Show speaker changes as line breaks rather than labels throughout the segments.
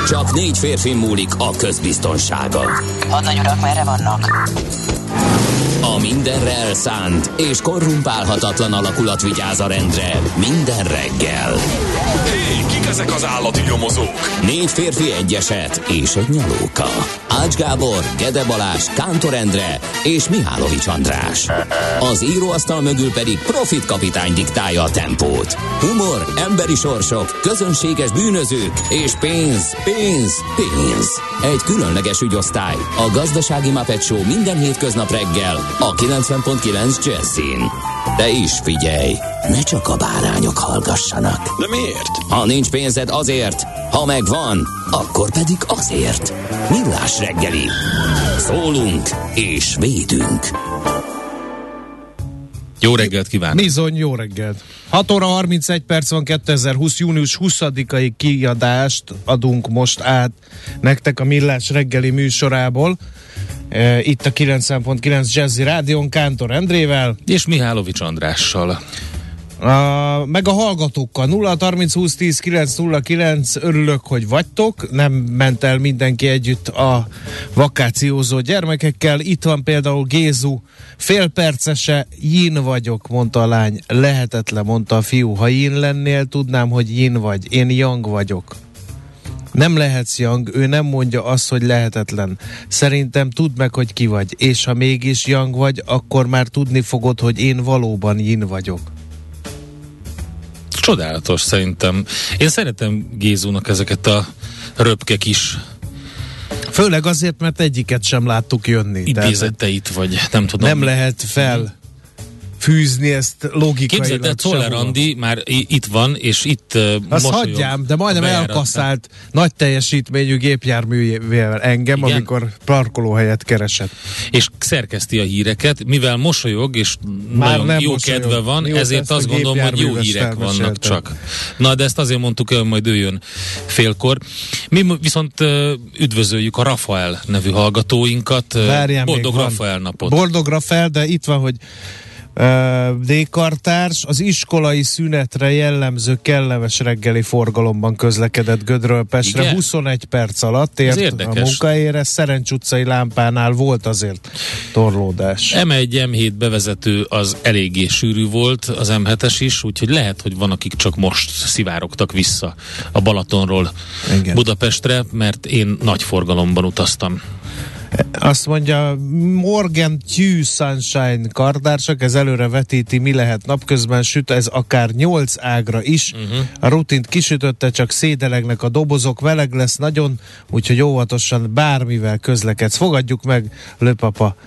Csak 4 férfi múlik a közbiztonsága.
Hadnagy urak, merre vannak?
A mindenre elszánt és korrumpálhatatlan alakulat vigyáz a rendre minden reggel.
Hé, kik ezek az állati nyomozók?
4 férfi, egy eset és egy nyalóka. Ács Gábor, Gede Balázs, Kántor Endre és Mihálovics András. Az íróasztal mögül pedig Profit kapitány diktálja a tempót. Humor, emberi sorsok, közönséges bűnözők és pénz, pénz, pénz. Egy különleges ügyosztály, a Gazdasági Muppet Show minden hétköznap reggel a 90.9 Jazzin. De is figyelj, ne csak a bárányok hallgassanak.
De miért?
Ha nincs pénzed, azért, ha megvan, akkor pedig azért. Millás reggeli. Szólunk és védünk.
Jó reggelt kívánok!
Bizony, jó reggelt! 6 óra 31 perc van, 2020. június 20-ai kiadást adunk most át nektek a Millás reggeli műsorából. Itt a 90.9 Jazzy Rádión Kántor Endrével.
És Mihálovics Andrással.
Meg a hallgatókkal 0 30 20 10 909. Örülök, hogy vagytok. Nem ment el mindenki együtt a vakációzó gyermekekkel. Itt van például Gézu, félpercese, yin vagyok, mondta a lány. Lehetetlen, mondta a fiú. Ha yin lennél, tudnám, hogy yin vagy. Én yang vagyok. Nem lehetsz yang, ő nem mondja azt, hogy lehetetlen. Szerintem tudd meg, hogy ki vagy. És ha mégis yang vagy, akkor már tudni fogod, hogy én valóban yin vagyok.
Csodálatos szerintem. Én szeretem Gézúnak ezeket a röpke kis
főleg azért, mert egyiket sem láttuk jönni.
idézeteit, vagy nem tudom.
Nem lehet felfűzni ezt logikailag.
Képzeld el, Czoller Andi már itt van, és itt
azt hagyjám, de majdnem elkasszált nagy teljesítményű gépjárművel engem, igen, amikor parkolóhelyet keresett.
És szerkeszti a híreket, mivel mosolyog, és
már
nagyon jó kedve van, ezért azt gondolom, hogy jó hírek vannak csak. Na, de ezt azért mondtuk el, majd ő jön félkor. Mi viszont üdvözöljük a Rafael nevű hallgatóinkat.
Várjál,
boldog Rafael napot.
Boldog Rafael, de itt van, hogy D-kartárs az iskolai szünetre jellemző kellemes reggeli forgalomban közlekedett Gödről Pestre. Igen? 21 perc alatt ért a munkahelyére. Szerencs utcai lámpánál volt azért torlódás.
M1, M7 bevezető az eléggé sűrű volt, az M7-es is, úgyhogy lehet, hogy van, akik csak most szivárogtak vissza a Balatonról, igen, Budapestre, mert én nagy forgalomban utaztam.
Azt mondja, Morgan Tue Sunshine kartársak, ez előre vetíti, mi lehet napközben, süt ez akár 8 ágra is. A rutint kisütötte, csak szédelegnek a dobozok, meleg lesz nagyon, úgyhogy óvatosan bármivel közlekedsz. Fogadjuk meg Lőpapa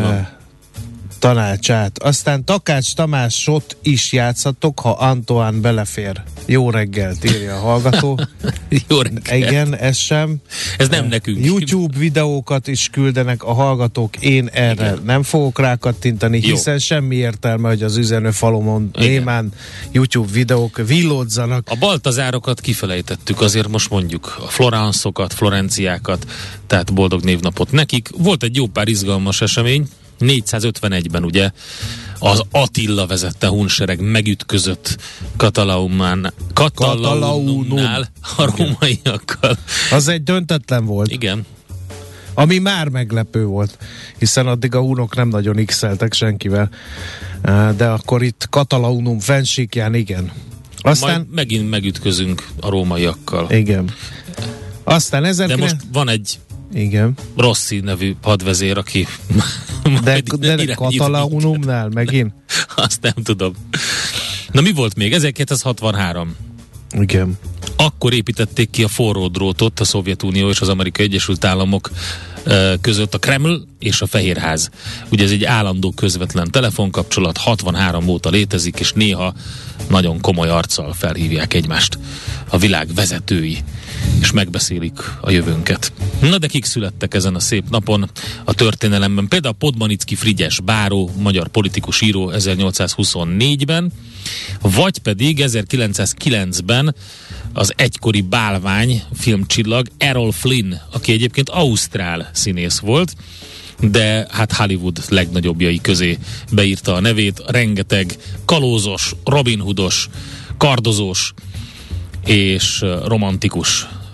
tanácsát. Aztán Takács Tamásot is játszhatok, ha Antoine belefér. Jó reggelt, írja a hallgató.
Jó reggelt.
Igen, ez sem.
Ez nem nekünk.
YouTube videókat is küldenek a hallgatók, én erre nem fogok rákattintani, hiszen semmi értelme, hogy az üzenőfalomon némán YouTube videók villódzanak.
A baltazárokat kifelejtettük, azért most mondjuk a Florencokat, Florenciákat, tehát boldog névnapot nekik. Volt egy jó pár izgalmas esemény. 451-ben ugye az Attila vezette hunsereg megütközött Katalaunumnál a rómaiakkal.
Az egy döntetlen volt.
Igen.
Ami már meglepő volt, hiszen addig a hunok nem nagyon x-eltek senkivel. De akkor itt Katalaunum fennsíkján igen. Aztán
majd megint megütközünk a rómaiakkal.
Igen. Aztán
de most van egy Rossi nevű hadvezér, aki
de Katalaunumnál megint?
Azt nem tudom. Na mi volt még? 1963.
Igen.
Akkor építették ki a forró drótot a Szovjetunió és az Amerikai Egyesült Államok között, a Kreml és a Fehérház. Ugye ez egy állandó közvetlen telefonkapcsolat, 63 óta létezik, és néha nagyon komoly arccal felhívják egymást a világ vezetői, és megbeszélik a jövőnket. Na de kik születtek ezen a szép napon a történelemben? Például Podmanicki Frigyes báró, magyar politikus író 1824-ben, vagy pedig 1909-ben az egykori bálvány filmcsillag Errol Flynn, aki egyébként ausztrál színész volt, de hát Hollywood legnagyobbjai közé beírta a nevét. Rengeteg kalózos, Robin Hoodos, kardozós és romantikus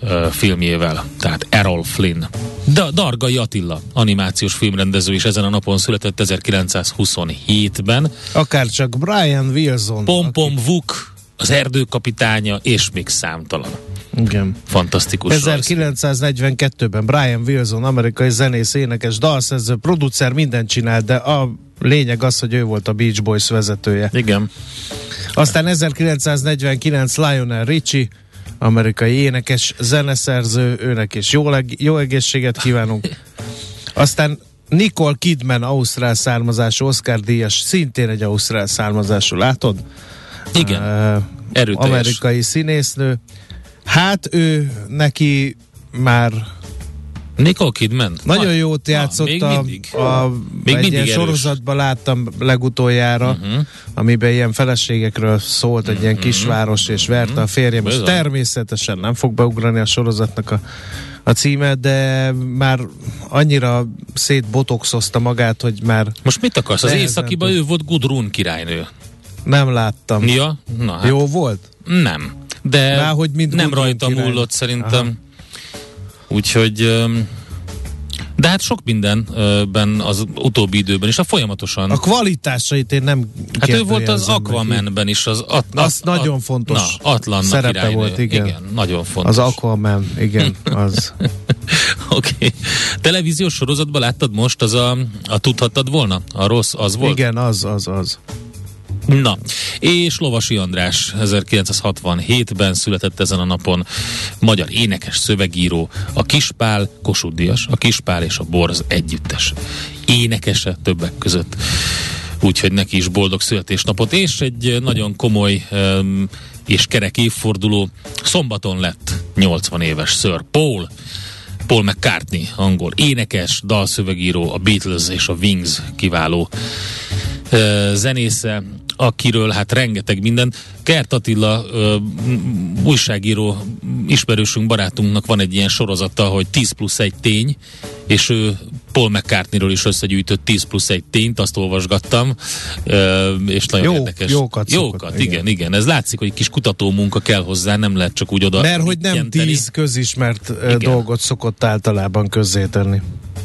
filmjével, tehát Errol Flynn. Dargai Attila, animációs filmrendező is ezen a napon született 1927-ben.
Akárcsak Brian Wilson.
Pom-Pom Vuk, az erdőkapitánya, és még számtalan.
Igen.
Fantasztikus.
1942-ben Brian Wilson, amerikai zenész, énekes, dalszerző, producer, mindent csinált, de a lényeg az, hogy ő volt a Beach Boys vezetője.
Igen.
Aztán 1949 Lionel Richie, amerikai énekes, zeneszerző, őnek is jó egészséget kívánunk. Aztán Nicole Kidman, ausztrál származású, Oscar-díjas, szintén egy ausztrál származású, látod?
Igen, erőteljes.
Amerikai színésznő. Hát ő neki már
Nicole Kidman?
nagyon jót játszott egy ilyen sorozatban láttam legutoljára, amiben ilyen feleségekről szólt, egy ilyen kisváros, és verte a férjem, és természetesen nem fog beugrani a sorozatnak a címe, de már annyira szétbotoxozta magát, hogy már...
Most mit akarsz? Az Északiban ő volt Gudrun királynő.
Nem láttam.
Ja? Na, hát
jó volt?
Nem. De
Bárhogy,
nem rajta múlott szerintem. Aha. Úgyhogy... De hát sok mindenben az utóbbi időben is, folyamatosan.
A kvalitásait én nem
hát ő volt az Aquamanben is. Az
nagyon fontos
Atlanna
szerepe
királynő.
volt, igen.
Igen, nagyon fontos.
Az Aquaman, igen, az.
Oké. Televíziós sorozatban láttad most a tudhattad volna? A rossz, az volt?
Igen, az.
Na, és Lovasi András 1967-ben született ezen a napon, magyar énekes, szövegíró, a Kispál, Kossuth Díjas, a Kispál és a Borz együttes énekese többek között. Úgyhogy neki is boldog születésnapot, és egy nagyon komoly és kerek évforduló, szombaton lett 80 éves Sir Paul McCartney, angol énekes, dalszövegíró, a Beatles és a Wings kiváló zenésze, akiről hát rengeteg minden. Kert Attila újságíró ismerősünk, barátunknak van egy ilyen sorozata, hogy 10+1 tény, és ő Paul McCartneyről is összegyűjtött 10+1 tényt, azt olvasgattam, és nagyon érdekes. Jókat, igen. Ez látszik, hogy kis kutatómunka kell hozzá, nem lehet csak úgy oda.
Mert hogy nem 10 közismert dolgot szokott általában közzétenni.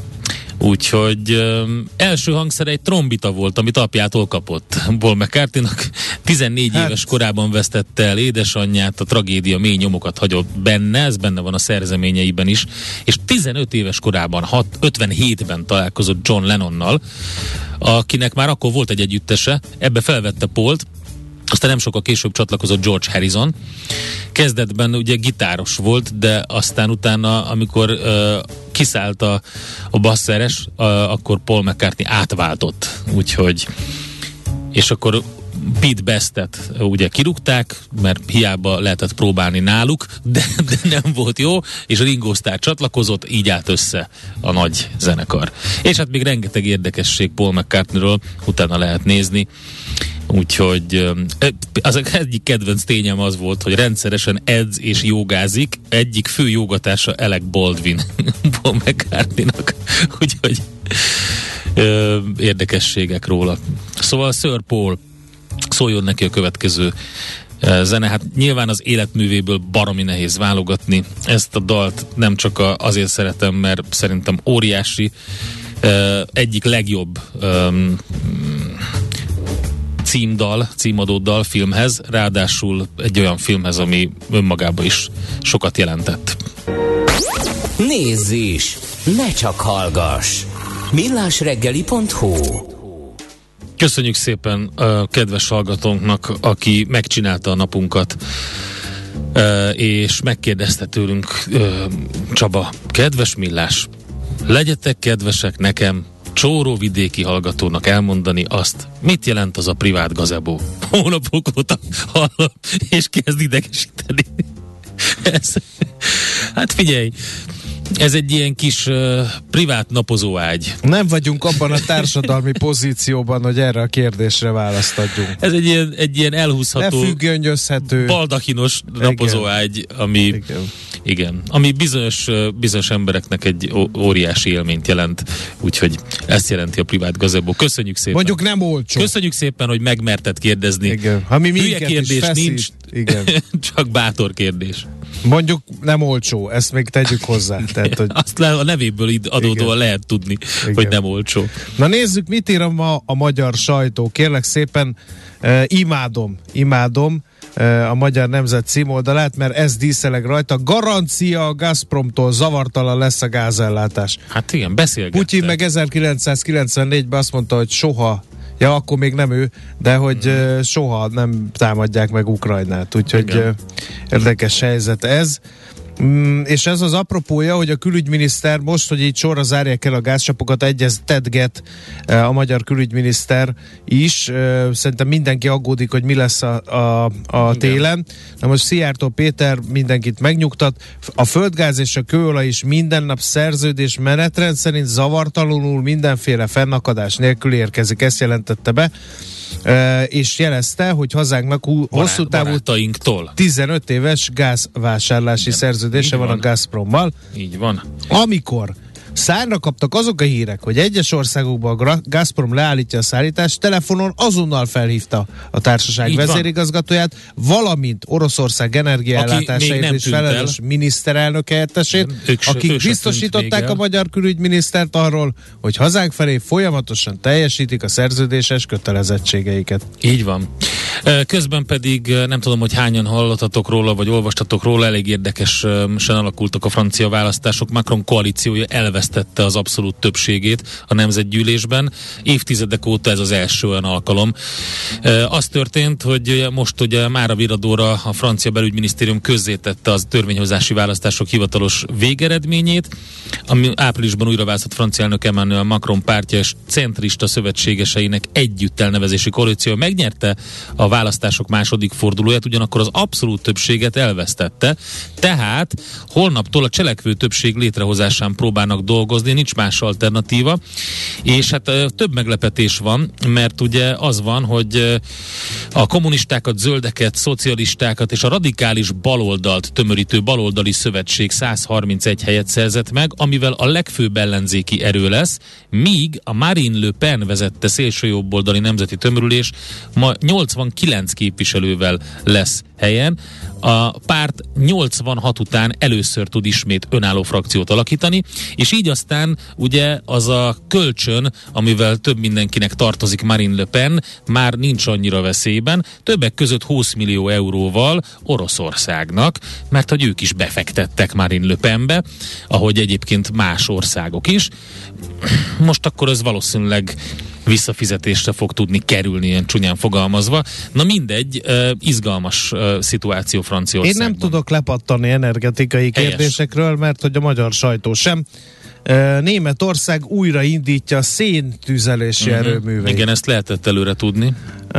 Úgyhogy első hangszer egy trombita volt, amit apjától kapott. Paul McCartneynak 14 éves korában vesztette el édesanyját, a tragédia mély nyomokat hagyott benne, ez benne van a szerzeményeiben is, és 15 éves korában, 57-ben találkozott John Lennonnal, akinek már akkor volt egy együttese, ebbe felvette Pault, aztán nem sokkal később csatlakozott George Harrison. Kezdetben ugye gitáros volt, de aztán utána, amikor kiszállt a basszeres, akkor Paul McCartney átváltott. Úgyhogy, és akkor Pete Bestet ugye kirúgták, mert hiába lehetett próbálni náluk, de nem volt jó, és a Ringo Starr csatlakozott, így állt össze a nagy zenekar. És hát még rengeteg érdekesség Paul McCartneyről, utána lehet nézni. Úgyhogy az egyik kedvenc tényem az volt, hogy rendszeresen edz és jogázik, egyik fő jogatársa Alec Baldwin Paul McCartneynak. Úgyhogy érdekességek róla. Szóval Sir Paul, szóljon neki a következő zene. Hát nyilván az életművéből baromi nehéz válogatni. Ezt a dalt nem csak azért szeretem, mert szerintem óriási, egyik legjobb címadó dal filmhez, ráadásul egy olyan filmhez, ami önmagában is sokat jelentett.
Nézz is! Ne csak hallgass! millásreggeli.hu.
Köszönjük szépen a kedves hallgatónknak, aki megcsinálta a napunkat, és megkérdezte tőlünk Csaba, kedves Millás, legyetek kedvesek nekem, csóróvidéki hallgatónak elmondani azt, mit jelent az a privát gazebo. Hónapok óta hallom, és kezd idegesíteni. Hát figyelj, ez egy ilyen kis privát napozóágy.
Nem vagyunk abban a társadalmi pozícióban, hogy erre a kérdésre választ adjunk.
Ez egy ilyen elhúzható,
lefüggönyözhető,
baldakinos napozóágy, ami, igen, ami bizonyos embereknek egy óriási élményt jelent, úgyhogy ezt jelenti a privát gazebo. Köszönjük szépen.
Mondjuk nem olcsó.
Köszönjük szépen, hogy megmerted kérdezni.
Igen. Ami
hülye kérdés nincs,
igen.
csak bátor kérdés.
Mondjuk nem olcsó, ezt még tegyük hozzá. Tehát, hogy...
Azt a nevéből adódóan lehet tudni, hogy nem olcsó.
Na nézzük, mit ír a magyar sajtó. Kérlek szépen, imádom a Magyar Nemzet címoldalát, mert ez díszeleg rajta. Garancia a Gazpromtól, zavartalan lesz a gázellátás.
Hát igen, beszélgettek.
Putyin meg 1994-ben azt mondta, hogy soha, ja, akkor még nem ő, de hogy soha nem támadják meg Ukrajnát. Úgyhogy érdekes helyzet ez. És ez az apropója, hogy a külügyminiszter most, hogy így sorra zárják el a gázcsapokat, egyeztetget a magyar külügyminiszter is. Szerintem mindenki aggódik, hogy mi lesz a télen. Na most Szijjártó Péter mindenkit megnyugtat. A földgáz és a kőolaj is minden nap szerződés menetrend szerint zavartalanul mindenféle fennakadás nélkül érkezik. Ezt jelentette be. És jelezte, hogy hazánknak hosszú távú 15 éves gázvásárlási szerződése van a Gazprommal.
Így van.
Amikor szárra kaptak azok a hírek, hogy egyes országokban a Gazprom leállítja a szállítást, telefonon azonnal felhívta a társaság vezérigazgatóját, valamint Oroszország energiaellátásáért is felelős miniszterelnök helyettesét, akik biztosították a magyar külügyminisztert arról, hogy hazánk felé folyamatosan teljesítik a szerződéses kötelezettségeiket.
Így van. Közben pedig nem tudom, hogy hányan hallottatok róla, vagy olvastatok róla, elég érdekesen alakultak a francia választások. Macron koalíciója elvesztette az abszolút többségét a nemzetgyűlésben. Évtizedek óta ez az első olyan alkalom. Az történt, hogy most ugye mára viradóra a francia belügyminisztérium közzétette az törvényhozási választások hivatalos végeredményét, ami áprilisban újra választott francia elnök Emmanuel Macron pártja és centrista szövetségeseinek együtt elnevezési koalíció megnyerte a választások második fordulóját, ugyanakkor az abszolút többséget elvesztette, tehát holnaptól a cselekvő többség létrehozásán próbálnak dolgozni, nincs más alternatíva, és hát több meglepetés van, mert ugye az van, hogy a kommunistákat, zöldeket, szocialistákat és a radikális baloldalt tömörítő baloldali szövetség 131 helyet szerzett meg, amivel a legfőbb ellenzéki erő lesz, míg a Marine Le Pen vezette szélsőjobboldali nemzeti tömörülés ma 89 képviselővel lesz helyen. A párt 86 után először tud ismét önálló frakciót alakítani, és így aztán ugye az a kölcsön, amivel több mindenkinek tartozik Marine Le Pen, már nincs annyira veszélyben, többek között 20 millió euróval Oroszországnak, mert hogy ők is befektettek Marine Le Penbe, ahogy egyébként más országok is. Most akkor ez valószínűleg visszafizetésre fog tudni kerülni, ilyen csúnyán fogalmazva. Na mindegy, izgalmas szituáció Franciaországban.
Én nem tudok lepattani energetikai kérdésekről, mert hogy a magyar sajtó sem. Németország újraindítja a széntüzelési erőműveit.
Igen, ezt lehetett előre tudni.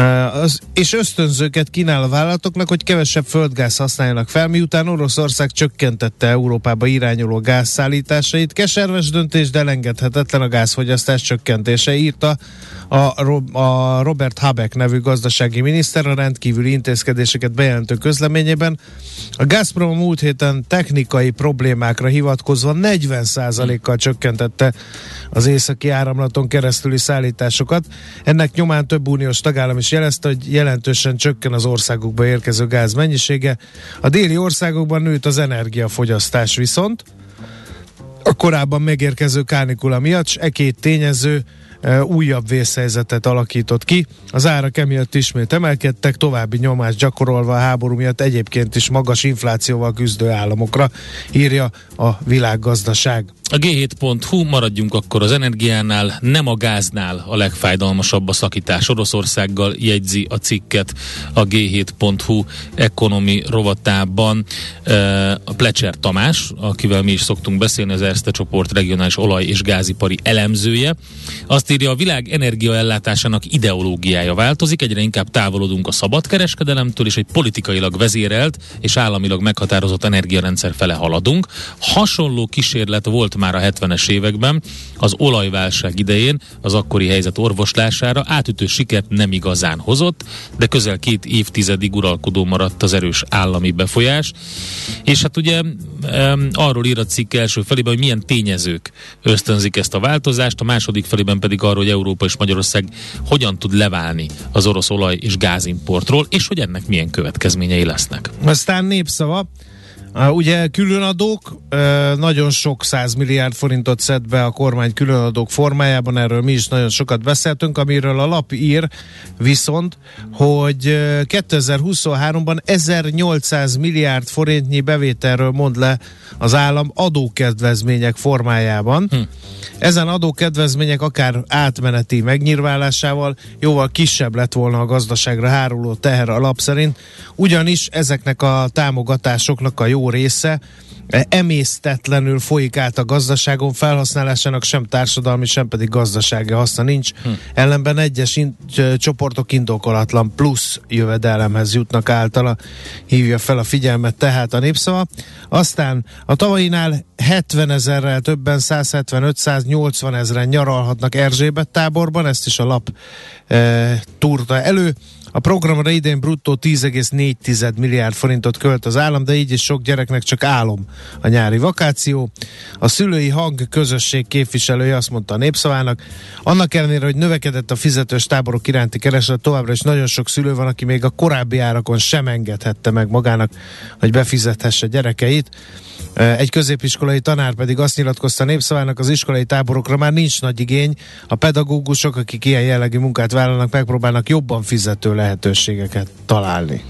És ösztönzőket kínál a vállalatoknak, hogy kevesebb földgáz használjanak fel, miután Oroszország csökkentette Európába irányuló gázszállításait. Keserves döntés, de elengedhetetlen a gázfogyasztás csökkentése, írta a Robert Habeck nevű gazdasági miniszter a rendkívüli intézkedéseket bejelentő közleményében. A Gazprom múlt héten technikai problémákra hivatkozva 40%-kal csökkentette az északi áramlaton keresztüli szállításokat. Ennek nyomán több uniós tagállam is jelezte, hogy jelentősen csökken az országokba érkező gáz mennyisége. A déli országokban nőtt az energiafogyasztás viszont a korábban megérkező kánikula miatt, s két tényező újabb vészhelyzetet alakított ki. Az árak emiatt ismét emelkedtek, további nyomást gyakorolva a háború miatt egyébként is magas inflációval küzdő államokra, írja a Világgazdaság.
A G7.hu, maradjunk akkor az energiánál, nem a gáznál a legfájdalmasabb a szakítás. Oroszországgal jegyzi a cikket a G7.hu ekonomi rovatában a Plecser Tamás, akivel mi is szoktunk beszélni, az Erste csoport regionális olaj- és gázipari elemzője. Azt írja, a világ energiaellátásának ideológiája változik, egyre inkább távolodunk a szabadkereskedelemtől, és egy politikailag vezérelt és államilag meghatározott energiarendszer fele haladunk. Hasonló kísérlet volt már a 70-es években, az olajválság idején az akkori helyzet orvoslására átütő sikert nem igazán hozott, de közel 2 évtizedig uralkodó maradt az erős állami befolyás. És hát ugye arról ír a cikk első felében, hogy milyen tényezők ösztönzik ezt a változást, a második felében pedig arról, hogy Európa és Magyarország hogyan tud leválni az orosz olaj- és gázimportról, és hogy ennek milyen következményei lesznek.
Aztán népszava. Ugye különadók, nagyon sok 100 milliárd forintot szed be a kormány különadók formájában, erről mi is nagyon sokat beszéltünk, amiről a lap ír viszont, hogy 2023-ban 1800 milliárd forintnyi bevételről mond le az állam adókedvezmények formájában. Ezen adókedvezmények akár átmeneti megnyilvánulásával jóval kisebb lett volna a gazdaságra háruló teher a lap szerint, ugyanis ezeknek a támogatásoknak a jó része emésztetlenül folyik át a gazdaságon, felhasználásának sem társadalmi, sem pedig gazdasági haszna nincs. Ellenben egyes csoportok indokolatlan plusz jövedelemhez jutnak általa, hívja fel a figyelmet tehát a Népszava. Aztán a tavalyinál 70 000-rel többen, 175-180 000-en nyaralhatnak Erzsébet táborban, ezt is a lap túrta elő. A programra idén bruttó 10,4 milliárd forintot költ az állam, de így is sok gyereknek csak álom a nyári vakáció. A szülői hang közösség képviselője azt mondta a Népszavának, annak ellenére, hogy növekedett a fizetős táborok iránti kereslet, továbbra is nagyon sok szülő van, aki még a korábbi árakon sem engedhette meg magának, hogy befizethesse gyerekeit. Egy középiskolai tanár pedig azt nyilatkozta a Népszavának, az iskolai táborokra már nincs nagy igény, a pedagógusok, akik ilyen jellegű munkát vállalnak, megpróbálnak jobban fizető lehetőségeket találni.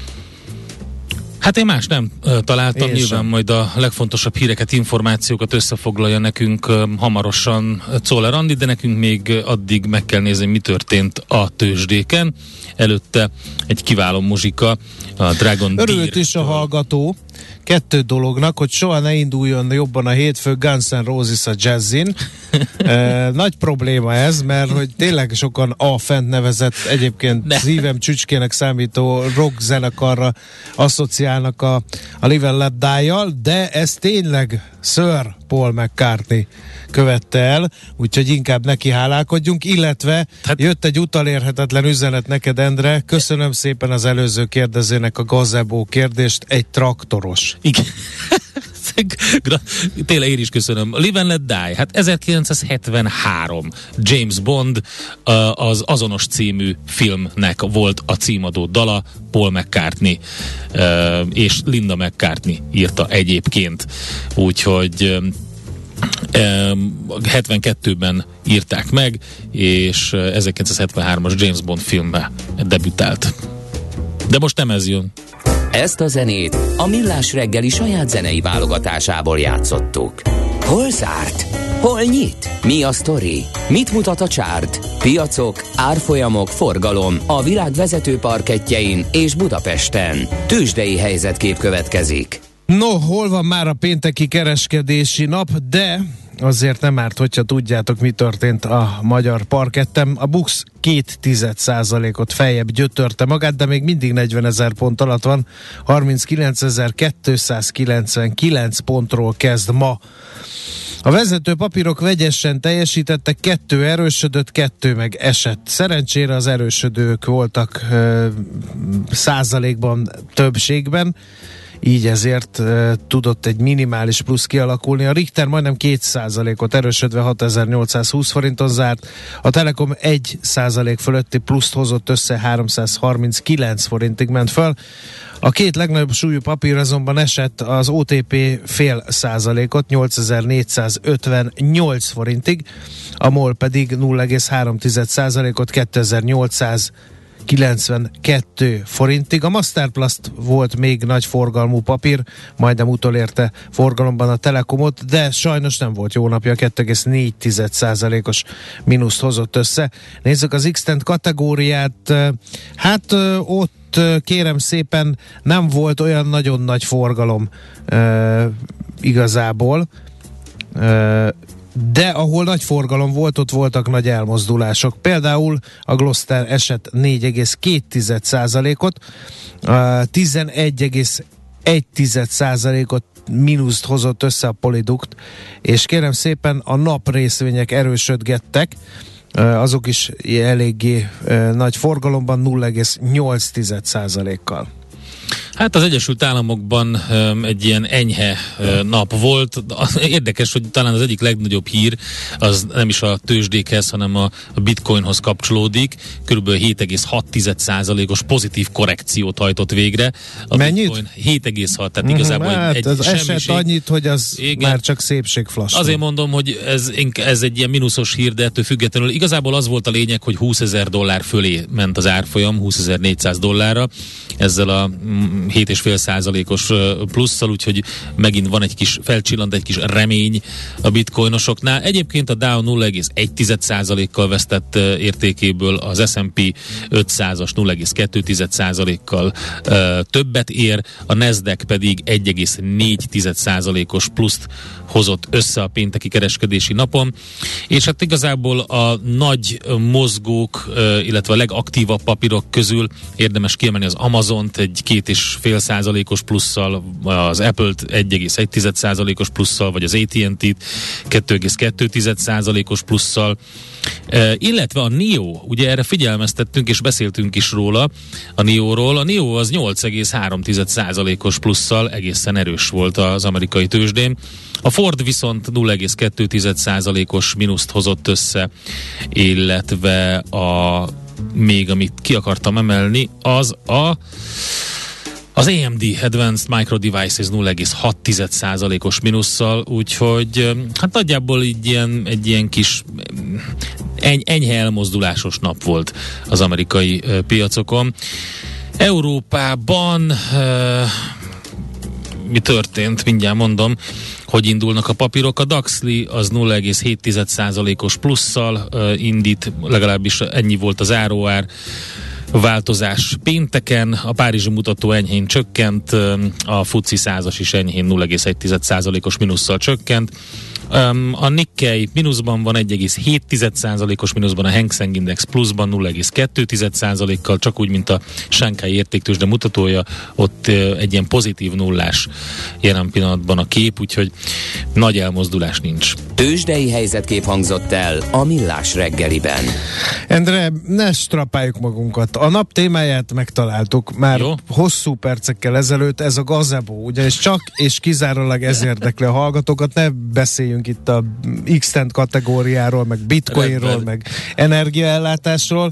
Hát én más nem találtam,
én
nyilván
sem.
majd a legfontosabb híreket, információkat összefoglalja nekünk hamarosan Czoller Andi, de nekünk még addig meg kell nézni, mi történt a tőzsdéken. Előtte egy kiváló muzsika, a Dragon Deer.
Örült is a hallgató 2 dolognak, hogy soha ne induljon jobban a hétfő Guns N' Roses a jazzin. Nagy probléma ez, mert hogy tényleg sokan a fent nevezett, egyébként szívem csücskének számító rock zenekarra asszociálnak a Live and Let Die-jal, de ez tényleg Sir Paul McCartney követte el, úgyhogy inkább neki hálálkodjunk, illetve jött egy utalérhetetlen üzenet neked, Endre, köszönöm szépen az előző kérdezőnek a gazebo kérdést, egy traktoros.
Igen. Tényleg én is köszönöm. Live and Let Die. Hát 1973 James Bond az azonos című filmnek volt a címadó dala, Paul McCartney és Linda McCartney írta egyébként. Úgyhogy 72-ben írták meg, és 1973-as James Bond filmbe debütált. De most nem ez jön.
Ezt a zenét a Millás reggeli saját zenei válogatásából játszottuk. Hol zárt? Hol nyit? Mi a sztori? Mit mutat a csárt? Piacok, árfolyamok, forgalom a világ vezető parkettjein és Budapesten. Tőzsdei helyzetkép következik.
No, hol van már a pénteki kereskedési nap, de azért nem árt, hogyha tudjátok, mi történt a magyar parketten. A BUX 0,2%-ot feljebb gyötörte magát, de még mindig 40 000 pont alatt van. 39.299 pontról kezd ma. A vezető papírok vegyesen teljesítettek, 2 erősödött, 2 meg esett. Szerencsére az erősödők voltak százalékban többségben, így ezért tudott egy minimális plusz kialakulni. A Richter majdnem 2%-ot erősödve 6820 forinton zárt, a Telekom 1% fölötti pluszt hozott össze, 339 forintig ment föl. A 2 legnagyobb súlyú papír azonban esett, az OTP fél százalékot, 8458 forintig, a MOL pedig 0,3%-ot, 2892 forintig. A Masterplast volt még nagy forgalmú papír, majdnem utolérte forgalomban a Telekomot, de sajnos nem volt jó napja, 2,4%-os mínuszt hozott össze. Nézzük az X-Tent kategóriát, hát ott kérem szépen nem volt olyan nagyon nagy forgalom igazából, de ahol nagy forgalom volt, ott voltak nagy elmozdulások. Például a Gloster esett 4,2%-ot, 11,1%-ot mínuszt hozott össze a Polyduct, és kérem szépen a NAP részvények erősödgettek, azok is eléggé nagy forgalomban, 0,8%-kal.
Hát az Egyesült Államokban egy ilyen enyhe nap volt. Érdekes, hogy talán az egyik legnagyobb hír az nem is a tőzsdékhez, hanem a Bitcoinhoz kapcsolódik. Körülbelül 7,6%-os pozitív korrekciót hajtott végre. A
mennyit?
Bitcoin 7,6, tehát igazából
hát
egy
esett annyit, hogy az igen, már csak szépségflassú.
Azért mondom, hogy ez egy ilyen mínuszos hír, de ettől függetlenül igazából az volt a lényeg, hogy $20,000 fölé ment az árfolyam, $20,400, ezzel a 7,5%-os plusszal, úgyhogy megint van egy kis, felcsillant egy kis remény a bitcoinosoknál. Egyébként a Dow 0,1%-kal vesztett értékéből, az S&P 500-as 0,2%-kal többet ér, a Nasdaq pedig 1,4%-os pluszt hozott össze a pénteki kereskedési napon, és hát igazából a nagy mozgók, illetve a legaktívabb papírok közül érdemes kiemelni az Amazont egy 2,5%-os plusszal, az Apple-t 1,1%-os plusszal, vagy az AT&T-t 2,2%-os plusszal, illetve a NIO, ugye erre figyelmeztettünk és beszéltünk is róla, a NIO-ról. A NIO az 8,3%-os plusszal egészen erős volt az amerikai tőzsdén. A Ford viszont 0,2%-os mínuszt hozott össze, illetve még amit ki akartam emelni, az az AMD Advanced Micro Devices 0,6%-os mínusszal, úgyhogy hát nagyjából egy ilyen kis enyhe elmozdulásos nap volt az amerikai piacokon. Európában mi történt? Mindjárt mondom, hogy indulnak a papírok. A DAXLI az 0,7%-os plusszal indít, legalábbis ennyi volt az záróár változás pénteken, a párizsi mutató enyhén csökkent, a FTSE 100-as is enyhén 0,1%-os mínusszal csökkent. A Nikkei mínuszban van, 1,7%-os mínuszban, a Hang Seng Index pluszban 0,2%-kal, csak úgy, mint a Shanghai értéktőzsde mutatója, ott egy ilyen pozitív nullás jelen pillanatban a kép, úgyhogy nagy elmozdulás nincs.
Tőzsdei helyzetkép hangzott el a Millás reggeliben.
Endre, ne strapáljuk magunkat. A nap témáját megtaláltuk már hosszú percekkel ezelőtt, ez a gazebo, ugyanis csak és kizárólag ez érdekli a hallgatókat, ne beszéljünk itt a X-Tent kategóriáról, meg bitcoinról, meg energiaellátásról,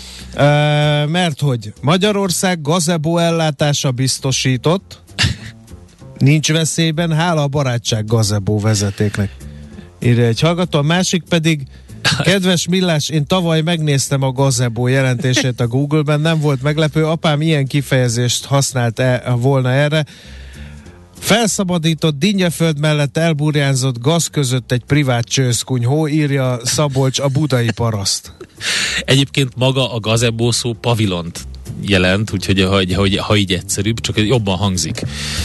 mert hogy Magyarország gazebo ellátása biztosított, nincs veszélyben, hála a barátság gazebo vezetéknek. Írja egy hallgató, a másik pedig: kedves Millás, én tavaly megnéztem a gazebo jelentését a Google-ben, nem volt meglepő, apám ilyen kifejezést használt volna erre. Felszabadított Dinnyaföld mellett elburjánzott gaz között egy privát csőszkunyhó, írja Szabolcs, a budai paraszt.
Egyébként maga a gazebo szó pavilont jelent, úgyhogy ha így egyszerűbb, csak jobban hangzik.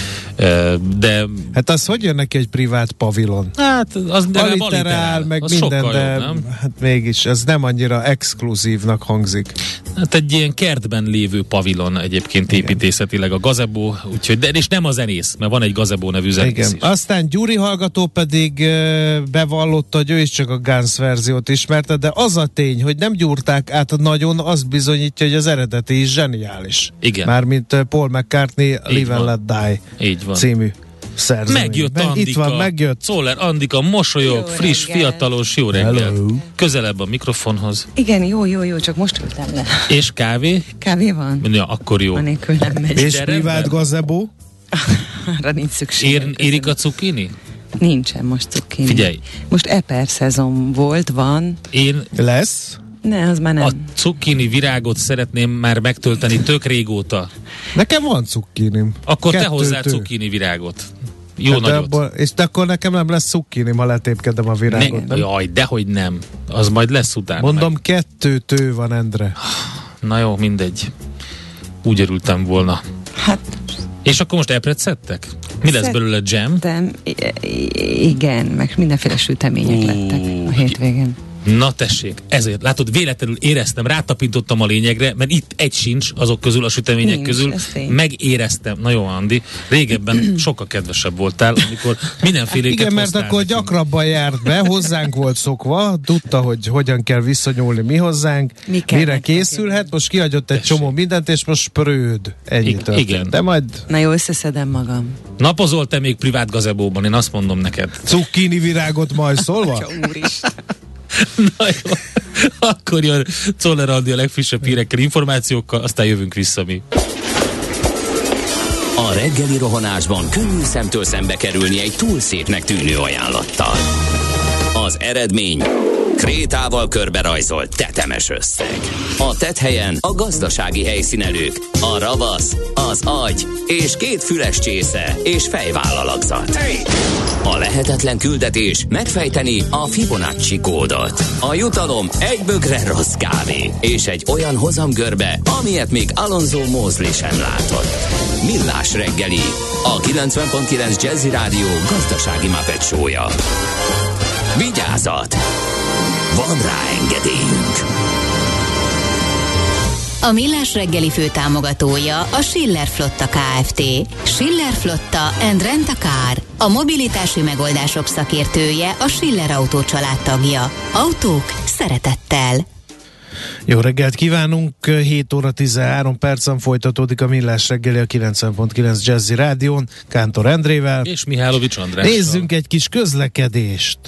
De... Hát
az hogy jön neki egy privát pavilon?
Hát az
aliterál, meg az minden, de jobb, hát mégis ez nem annyira exkluzívnak hangzik.
Hát egy ilyen kertben lévő pavilon egyébként építészetileg a gazebo, úgyhogy, és nem a zenész, mert van egy gazebo nevű zenész is.
Aztán Gyuri hallgató pedig bevallotta, hogy ő is csak a Guns verziót ismerte, de az a tény, hogy nem gyúrták át nagyon, azt bizonyítja, hogy az eredeti is zseniális.
Igen.
Mármint Paul McCartney Live and Let Die című szerzemény.
Megjött Andika.
Itt van, megjött.
Czoller Andika, mosolyog,
jó
friss,
reggel.
Fiatalos, jó reggel.
Hello.
Közelebb a mikrofonhoz.
Igen, jó, csak most ültem le.
És kávé?
Kávé van?
Ja, akkor jó.
Anélkül nem megy.
És privát gazebo?
Arra nincs szükség.
Érik a cukini?
Nincsen most cukini.
Figyelj.
Most eper szezon volt, van.
Lesz?
Ne, az már nem.
A cukini virágot szeretném már megtölteni tök régóta.
Nekem van cukkinim.
Akkor te hozzá cukini virágot. Jó
hát
nagyot.
És akkor nekem nem lesz cukkinim, ha letépkedem a virágot.
Jaj, dehogy nem. Az majd lesz utána.
Mondom,
meg.
2 tő van, Endre.
Na jó, mindegy. Úgy örültem volna.
Hát...
És akkor most epret szedtek? Mi lesz belőle, jam?
Igen, meg mindenféle sütemények lettek a hétvégén.
Na tessék, ezért, látod, véletlenül éreztem, rátapintottam a lényegre, mert itt egy sincs azok közül, a sütemények
Nincs,
közül, megéreztem. Na jó, Andi, régebben sokkal kedvesebb voltál, amikor mindenféléket
igen, mert akkor
nekünk.
gyakrabban járt be, hozzánk volt szokva, tudta, hogy hogyan kell visszanyúlni mi hozzánk, mire készülhet, most kihagyott egy csomó mindent, és most sprőd. Ennyi történt.
Igen.
De majd...
Na jó, összeszedem magam.
Napozol te még privát gazebóban, én azt mondom neked.
Cukkini virágot majd szólva?
Úristen.
Na jó, akkor jön Czoller Andi a legfrissebb hírekkel, információkkal, aztán jövünk vissza mi.
A reggeli rohanásban könnyű szemtől szembe kerülni egy túl szépnek tűnő ajánlattal. Az eredmény krétával körberajzolt tetemes összeg. A tetthelyen a gazdasági helyszínelők, a ravasz, az agy és 2 füles csésze és fejvállalakzat. A lehetetlen küldetés megfejteni a Fibonacci kódot. A jutalom egy bögre rossz kávé és egy olyan hozamgörbe, amilyet még Alonso Mosley sem látott. Millás reggeli, a 90.9 Jazzy Rádió gazdasági Muppet show-ja. Vigyázat! Van rá engedélyünk!
A Millás reggeli főtámogatója a Schiller Flotta Kft. Schiller Flotta and Rent a Car. A mobilitási megoldások szakértője, a Schiller Autó családtagja. Autók szeretettel.
Jó reggelt kívánunk, 7 óra 13 percen folytatódik a Millás reggeli a 90.9 Jazzy Rádión, Kántor Endrével.
És Mihálovics Andrással.
Nézzünk egy kis közlekedést.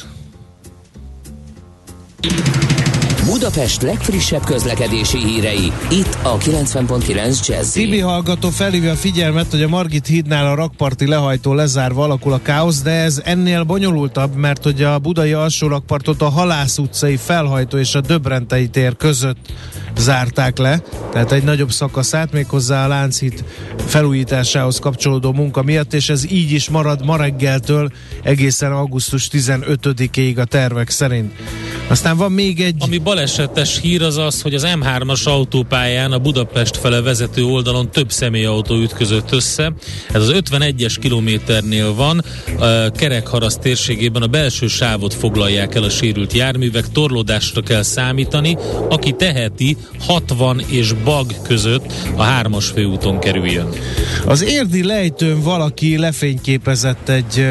Budapest legfrissebb közlekedési hírei, itt a 90.9 Jazzy.
Tibi hallgató felhívja a figyelmet, hogy a Margit hídnál a rakparti lehajtó lezárva alakul a káosz, de ez ennél bonyolultabb, mert hogy a budai alsó rakpartot a Halász utcai felhajtó és a Döbrentei tér között zárták le, tehát egy nagyobb szakaszát, méghozzá a Lánchíd felújításához kapcsolódó munka miatt, és ez így is marad ma reggeltől egészen augusztus 15-ig a tervek szerint. Aztán van még egy...
Ami balesetes hír az az, hogy az M3-as autópályán a Budapest fele vezető oldalon több személyautó ütközött össze. Ez az 51-es kilométernél van, Kerekharaszt térségében a belső sávot foglalják el a sérült járművek, torlódásra kell számítani, aki teheti 60 és Bag között a 3-as főúton kerüljön.
Az érdi lejtőn valaki lefényképezett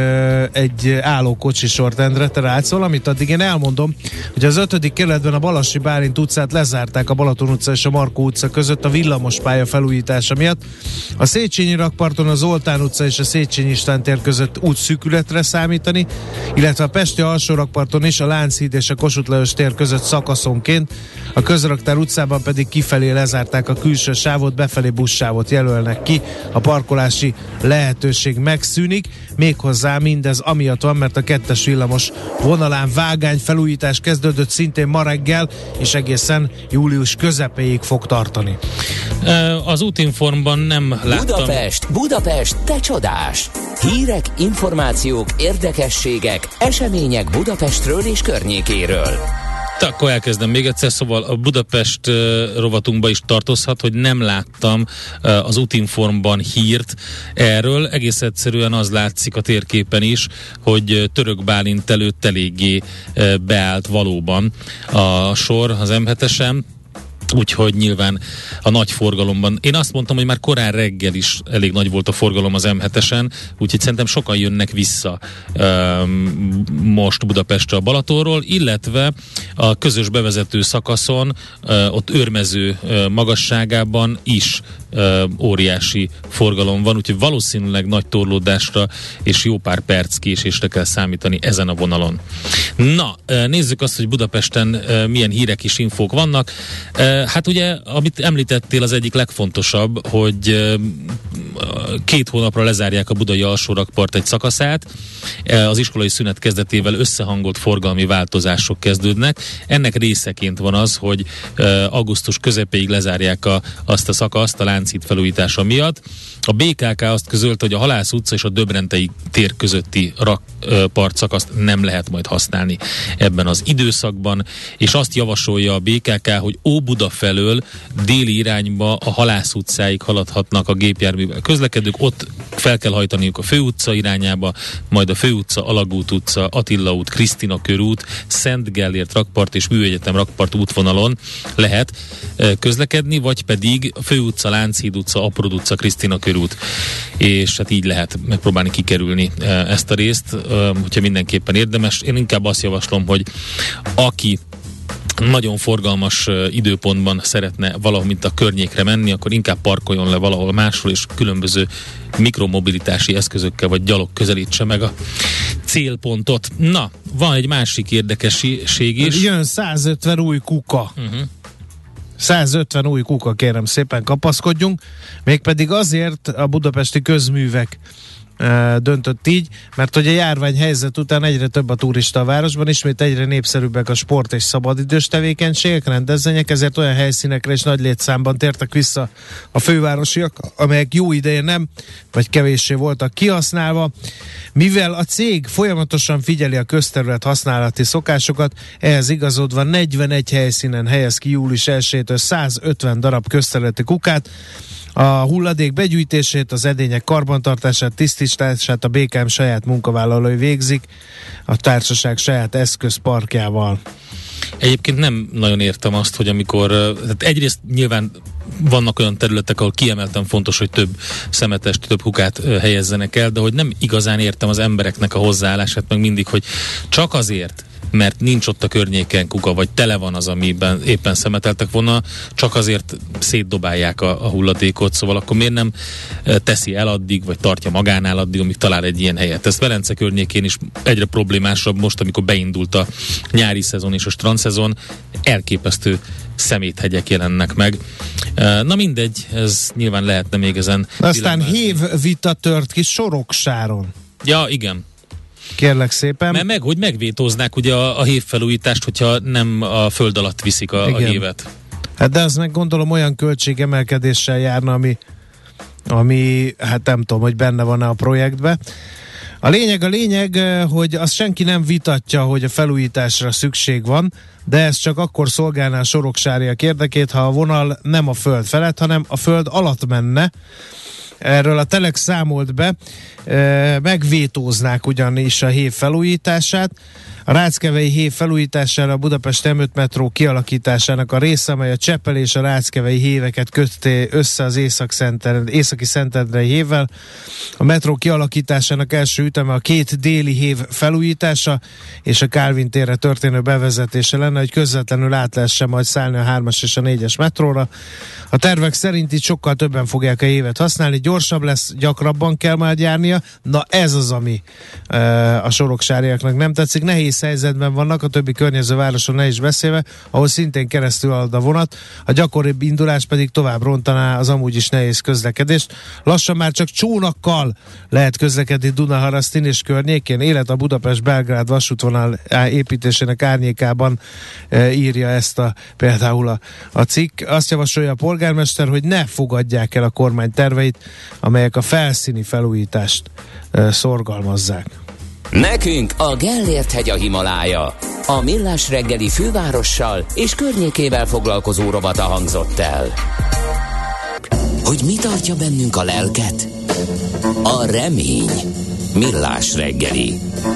egy álló kocsisort, Endre, te látsz valamit? Addig én elmondom, hogy az 5. kerületben a Balassi Bálint utcát lezárták a Balaton utca és a Markó utca között a villamospálya felújítása miatt. A Széchenyi rakparton a Zoltán utca és a Széchenyi István tér között útszűkületre számítani, illetve a Pesti alsó rakparton is a Lánchíd és a Kossuth Lajos tér között szakaszonként, a Közraktár utcában pedig kifelé lezárták a külső sávot, befelé buszsávot jelölnek ki, a parkolási lehetőség megszűnik, méghozzá mindez amiatt van, mert a 2-es villamos vonalán vágány felújítás kezdődött szintén ma reggel, és egészen július közepéig fog tartani.
Az Útinformban nem láttam.
Budapest, te csodás! Hírek, információk, érdekességek, események Budapestről és környékéről.
Akkor elkezdem még egyszer, szóval a Budapest rovatunkba is tartozhat, hogy nem láttam az Útinformban hírt erről. Egész egyszerűen az látszik a térképen is, hogy Török Bálint előtt eléggé beállt valóban a sor az M7-esen. Úgyhogy nyilván a nagy forgalomban. Én azt mondtam, hogy már korán reggel is elég nagy volt a forgalom az M7-esen, úgyhogy szerintem sokan jönnek vissza most Budapestre a Balatonról, illetve a közös bevezető szakaszon, ott Őrmező magasságában is óriási forgalom van, úgyhogy valószínűleg nagy torlódásra és jó pár perc késésre kell számítani ezen a vonalon. Na, nézzük azt, hogy Budapesten milyen hírek és infók vannak. Hát ugye, amit említettél, az egyik legfontosabb, hogy 2 hónapra lezárják a budai alsórakpart egy szakaszát, az iskolai szünet kezdetével összehangolt forgalmi változások kezdődnek. Ennek részeként van az, hogy augusztus közepéig lezárják azt a szakaszt a Lánchíd felújítása miatt. A BKK azt közölte, hogy a Halász utca és a Döbrentei tér közötti rakpart szakaszt nem lehet majd használni ebben az időszakban, és azt javasolja a BKK, hogy Óbuda felől déli irányba a Halász utcáig haladhatnak a gépjárművek közlekedők, ott fel kell hajtaniuk a Főutca irányába, majd a Főutca, Alagút utca, Attila út, Krisztina körút, Szent Gellért rakpart és Műegyetem rakpart útvonalon lehet közlekedni, vagy pedig a Főutca, Lánchíd utca, Aprod utca, Krisztina körút, és hát így lehet megpróbálni kikerülni ezt a részt, hogyha mindenképpen érdemes. Én inkább azt javaslom, hogy aki nagyon forgalmas időpontban szeretne valahol, mint a környékre menni, akkor inkább parkoljon le valahol máshol, és különböző mikromobilitási eszközökkel vagy gyalog közelítse meg a célpontot. Na, van egy másik érdekesség is.
Jön 150 új kuka. 150 új kuka, kérem szépen, kapaszkodjunk. Mégpedig azért a budapesti közművek döntött így, mert hogy a járványhelyzet után egyre több a turista a városban, ismét egyre népszerűbbek a sport és szabadidős tevékenységek, rendezvények, ezért olyan helyszínekre is nagy létszámban tértek vissza a fővárosiak, amelyek jó ideje nem, vagy kevéssé voltak kihasználva. Mivel a cég folyamatosan figyeli a közterület használati szokásokat, ehhez igazodva 41 helyszínen helyez ki július 1-től 150 darab közterületi kukát. A hulladék begyűjtését, az edények karbantartását, tisztítását a BKM saját munkavállalói végzik, a társaság saját eszközparkjával.
Egyébként nem nagyon értem azt, hogy amikor, tehát egyrészt nyilván vannak olyan területek, ahol kiemelten fontos, hogy több szemetest, több kukát helyezzenek el, de hogy nem igazán értem az embereknek a hozzáállását, meg mindig, hogy csak azért, mert nincs ott a környéken kuka, vagy tele van az, amiben éppen szemeteltek volna, csak azért szétdobálják a hulladékot, szóval akkor miért nem teszi el addig, vagy tartja magánál addig, amíg talál egy ilyen helyet. Ez Velence környékén is egyre problémásabb most, amikor beindult a nyári szezon és a strandszezon, elképesztő szeméthegyek jelennek meg. Na mindegy, ez nyilván lehetne még ezen.
Aztán hévvita tört ki Soroksáron.
Ja, igen.
Kérlek szépen.
Mert hogy megvétóznák ugye a hévfelújítást, hogyha nem a föld alatt viszik a hévet.
Hát de az meg gondolom olyan költségemelkedéssel járna, ami hát nem tudom, hogy benne van-e a projektbe. A lényeg, hogy azt senki nem vitatja, hogy a felújításra szükség van, de ez csak akkor szolgálná a soroksáriak érdekét, ha a vonal nem a föld felett, hanem a föld alatt menne. Erről a Telex számolt be, megvétóznák ugyanis a hév felújítását. A Ráckevei hév felújítására a Budapest M5 metró kialakításának a része, amely a Cseppel és a Ráckevei héveket kötti össze az északi Szentendrei hévvel. A metró kialakításának első üteme a 2 déli hév felújítása és a Kálvin térre történő bevezetése lenne, hogy közvetlenül át lehessen majd szállni a 3-as és a 4-es metróra. A tervek szerint itt sokkal többen fogják a hévet használni, gyorsabb lesz, gyakrabban kell majd járnia. Na ez az, ami a soroksáriaknak nem tetszik. Nehéz helyzetben vannak, a többi környező városon ne is beszélve, ahol szintén keresztül halad a vonat, a gyakoribb indulás pedig tovább rontaná az amúgy is nehéz közlekedést. Lassan már csak csónakkal lehet közlekedni Dunaharasztin és környékén. Élet a Budapest-Belgrád vasútvonal építésének árnyékában írja ezt például a cikk. Azt javasolja a polgármester, hogy ne fogadják el a kormány terveit, amelyek a felszíni felújítást szorgalmazzák.
Nekünk a Gellért-hegy a Himalája. A Millás reggeli fővárossal és környékével foglalkozó rovata hangzott el. Hogy mi tartja bennünk a lelket? A remény. Millás reggeli.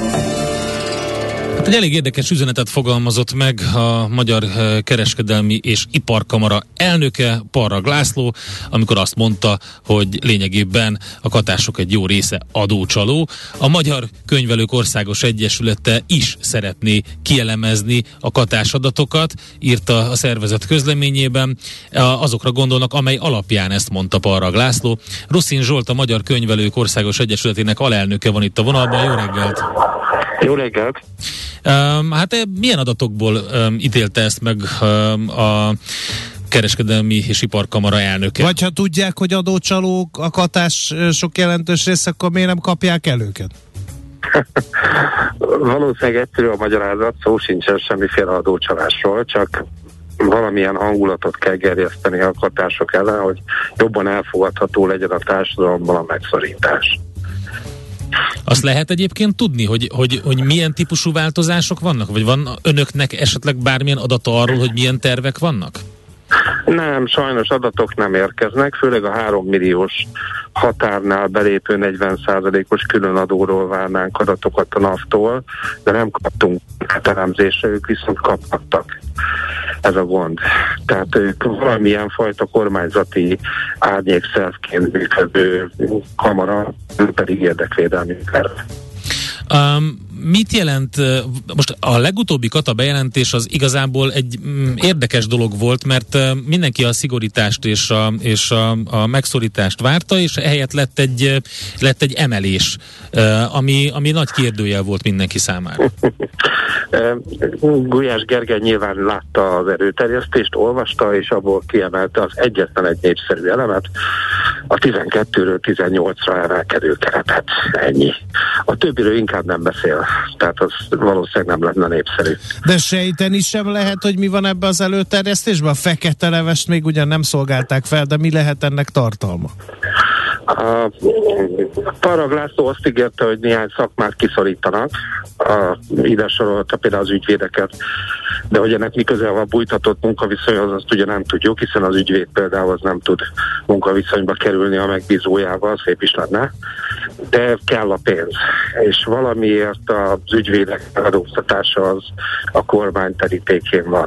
Egy elég érdekes üzenetet fogalmazott meg a Magyar Kereskedelmi és Iparkamara elnöke, Parrag László, amikor azt mondta, hogy lényegében a katások egy jó része adócsaló. A Magyar Könyvelők Országos Egyesülete is szeretné kielemezni a katásadatokat, írta a szervezet közleményében. Azokra gondolnak, amely alapján ezt mondta Parrag László. Ruszin Zsolt, a Magyar Könyvelők Országos Egyesületének alelnöke van itt a vonalban. Jó reggelt!
Jó reggelt!
Hát milyen adatokból ítélte ezt meg a Kereskedelmi és Iparkamara elnöke?
Vagy ha tudják, hogy adócsalók a katás sok jelentős része, akkor miért nem kapják el őket?
Valószínűleg egyszerű a magyarázat, szó sincsen semmiféle adócsalásról, csak valamilyen hangulatot kell gerjeszteni a katások ellen, hogy jobban elfogadható legyen a társadalomban a megszorítás.
Azt lehet egyébként tudni, hogy milyen típusú változások vannak? Vagy van önöknek esetleg bármilyen adata arról, hogy milyen tervek vannak?
Nem, sajnos adatok nem érkeznek, főleg a 3 milliós határnál belépő 40%-os különadóról várnánk adatokat a NAV-tól, de nem kaptunk elemzésre, ők viszont kaphattak. Ez a gond. Tehát ők valamilyen fajta kormányzati árnyékszervként működő kamara, pedig érdekvédelmi terv.
Mit jelent, most a legutóbbi kata bejelentés az igazából egy érdekes dolog volt, mert mindenki a szigorítást és a megszorítást várta, és ehelyett lett egy emelés, ami nagy kérdőjel volt mindenki számára.
Gulyás Gergely nyilván látta az erőterjesztést, olvasta, és abból kiemelte az egyetlen egy népszerű elemet, a 12-ről 18-ra emelkedő keretet. Ennyi. A többiről inkább nem beszél, tehát az valószínűleg nem lenne népszerű.
De sejteni sem lehet, hogy mi van ebbe az előterjesztésben? A fekete levest még ugyan nem szolgálták fel, de mi lehet ennek tartalma?
A Parag László azt ígérte, hogy néhány szakmát kiszorítanak, ide sorolta például az ügyvédeket, de hogy ennek mi közel van bújtatott munkaviszonyhoz, azt ugye nem tudjuk, hiszen az ügyvéd például az nem tud munkaviszonyba kerülni a megbízójával, szép is lenne, de kell a pénz, és valamiért az ügyvédek adóztatása az a kormány terítékén van.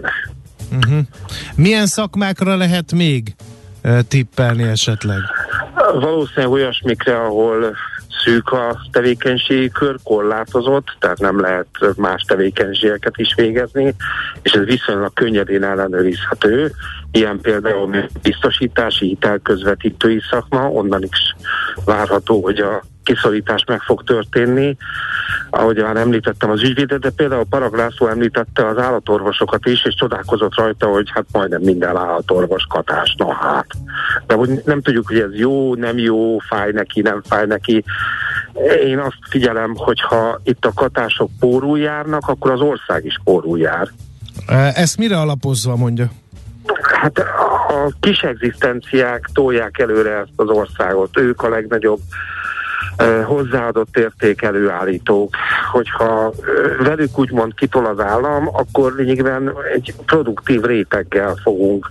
Milyen szakmákra lehet még tippelni esetleg?
Valószínűleg olyasmikre, ahol szűk a tevékenységi kör, korlátozott, tehát nem lehet más tevékenységeket is végezni, és ez viszonylag könnyedén ellenőrizhető. Ilyen például biztosítási, hitelközvetítői szakma, onnan is várható, hogy a kiszorítás meg fog történni. Ahogy már említettem az ügyvédet, de például Parag László említette az állatorvosokat is, és csodálkozott rajta, hogy hát majdnem minden állatorvos katás, na hát. De hogy nem tudjuk, hogy ez jó, nem jó, fáj neki, nem fáj neki. Én azt figyelem, hogy ha itt a katások pórul járnak, akkor az ország is pórul jár.
Ezt mire alapozva mondja?
Hát a kis egzisztenciák tolják előre ezt az országot. Ők a legnagyobb hozzáadott érték előállítók. Hogyha velük úgymond kitol az állam, akkor lényegében egy produktív réteggel fogunk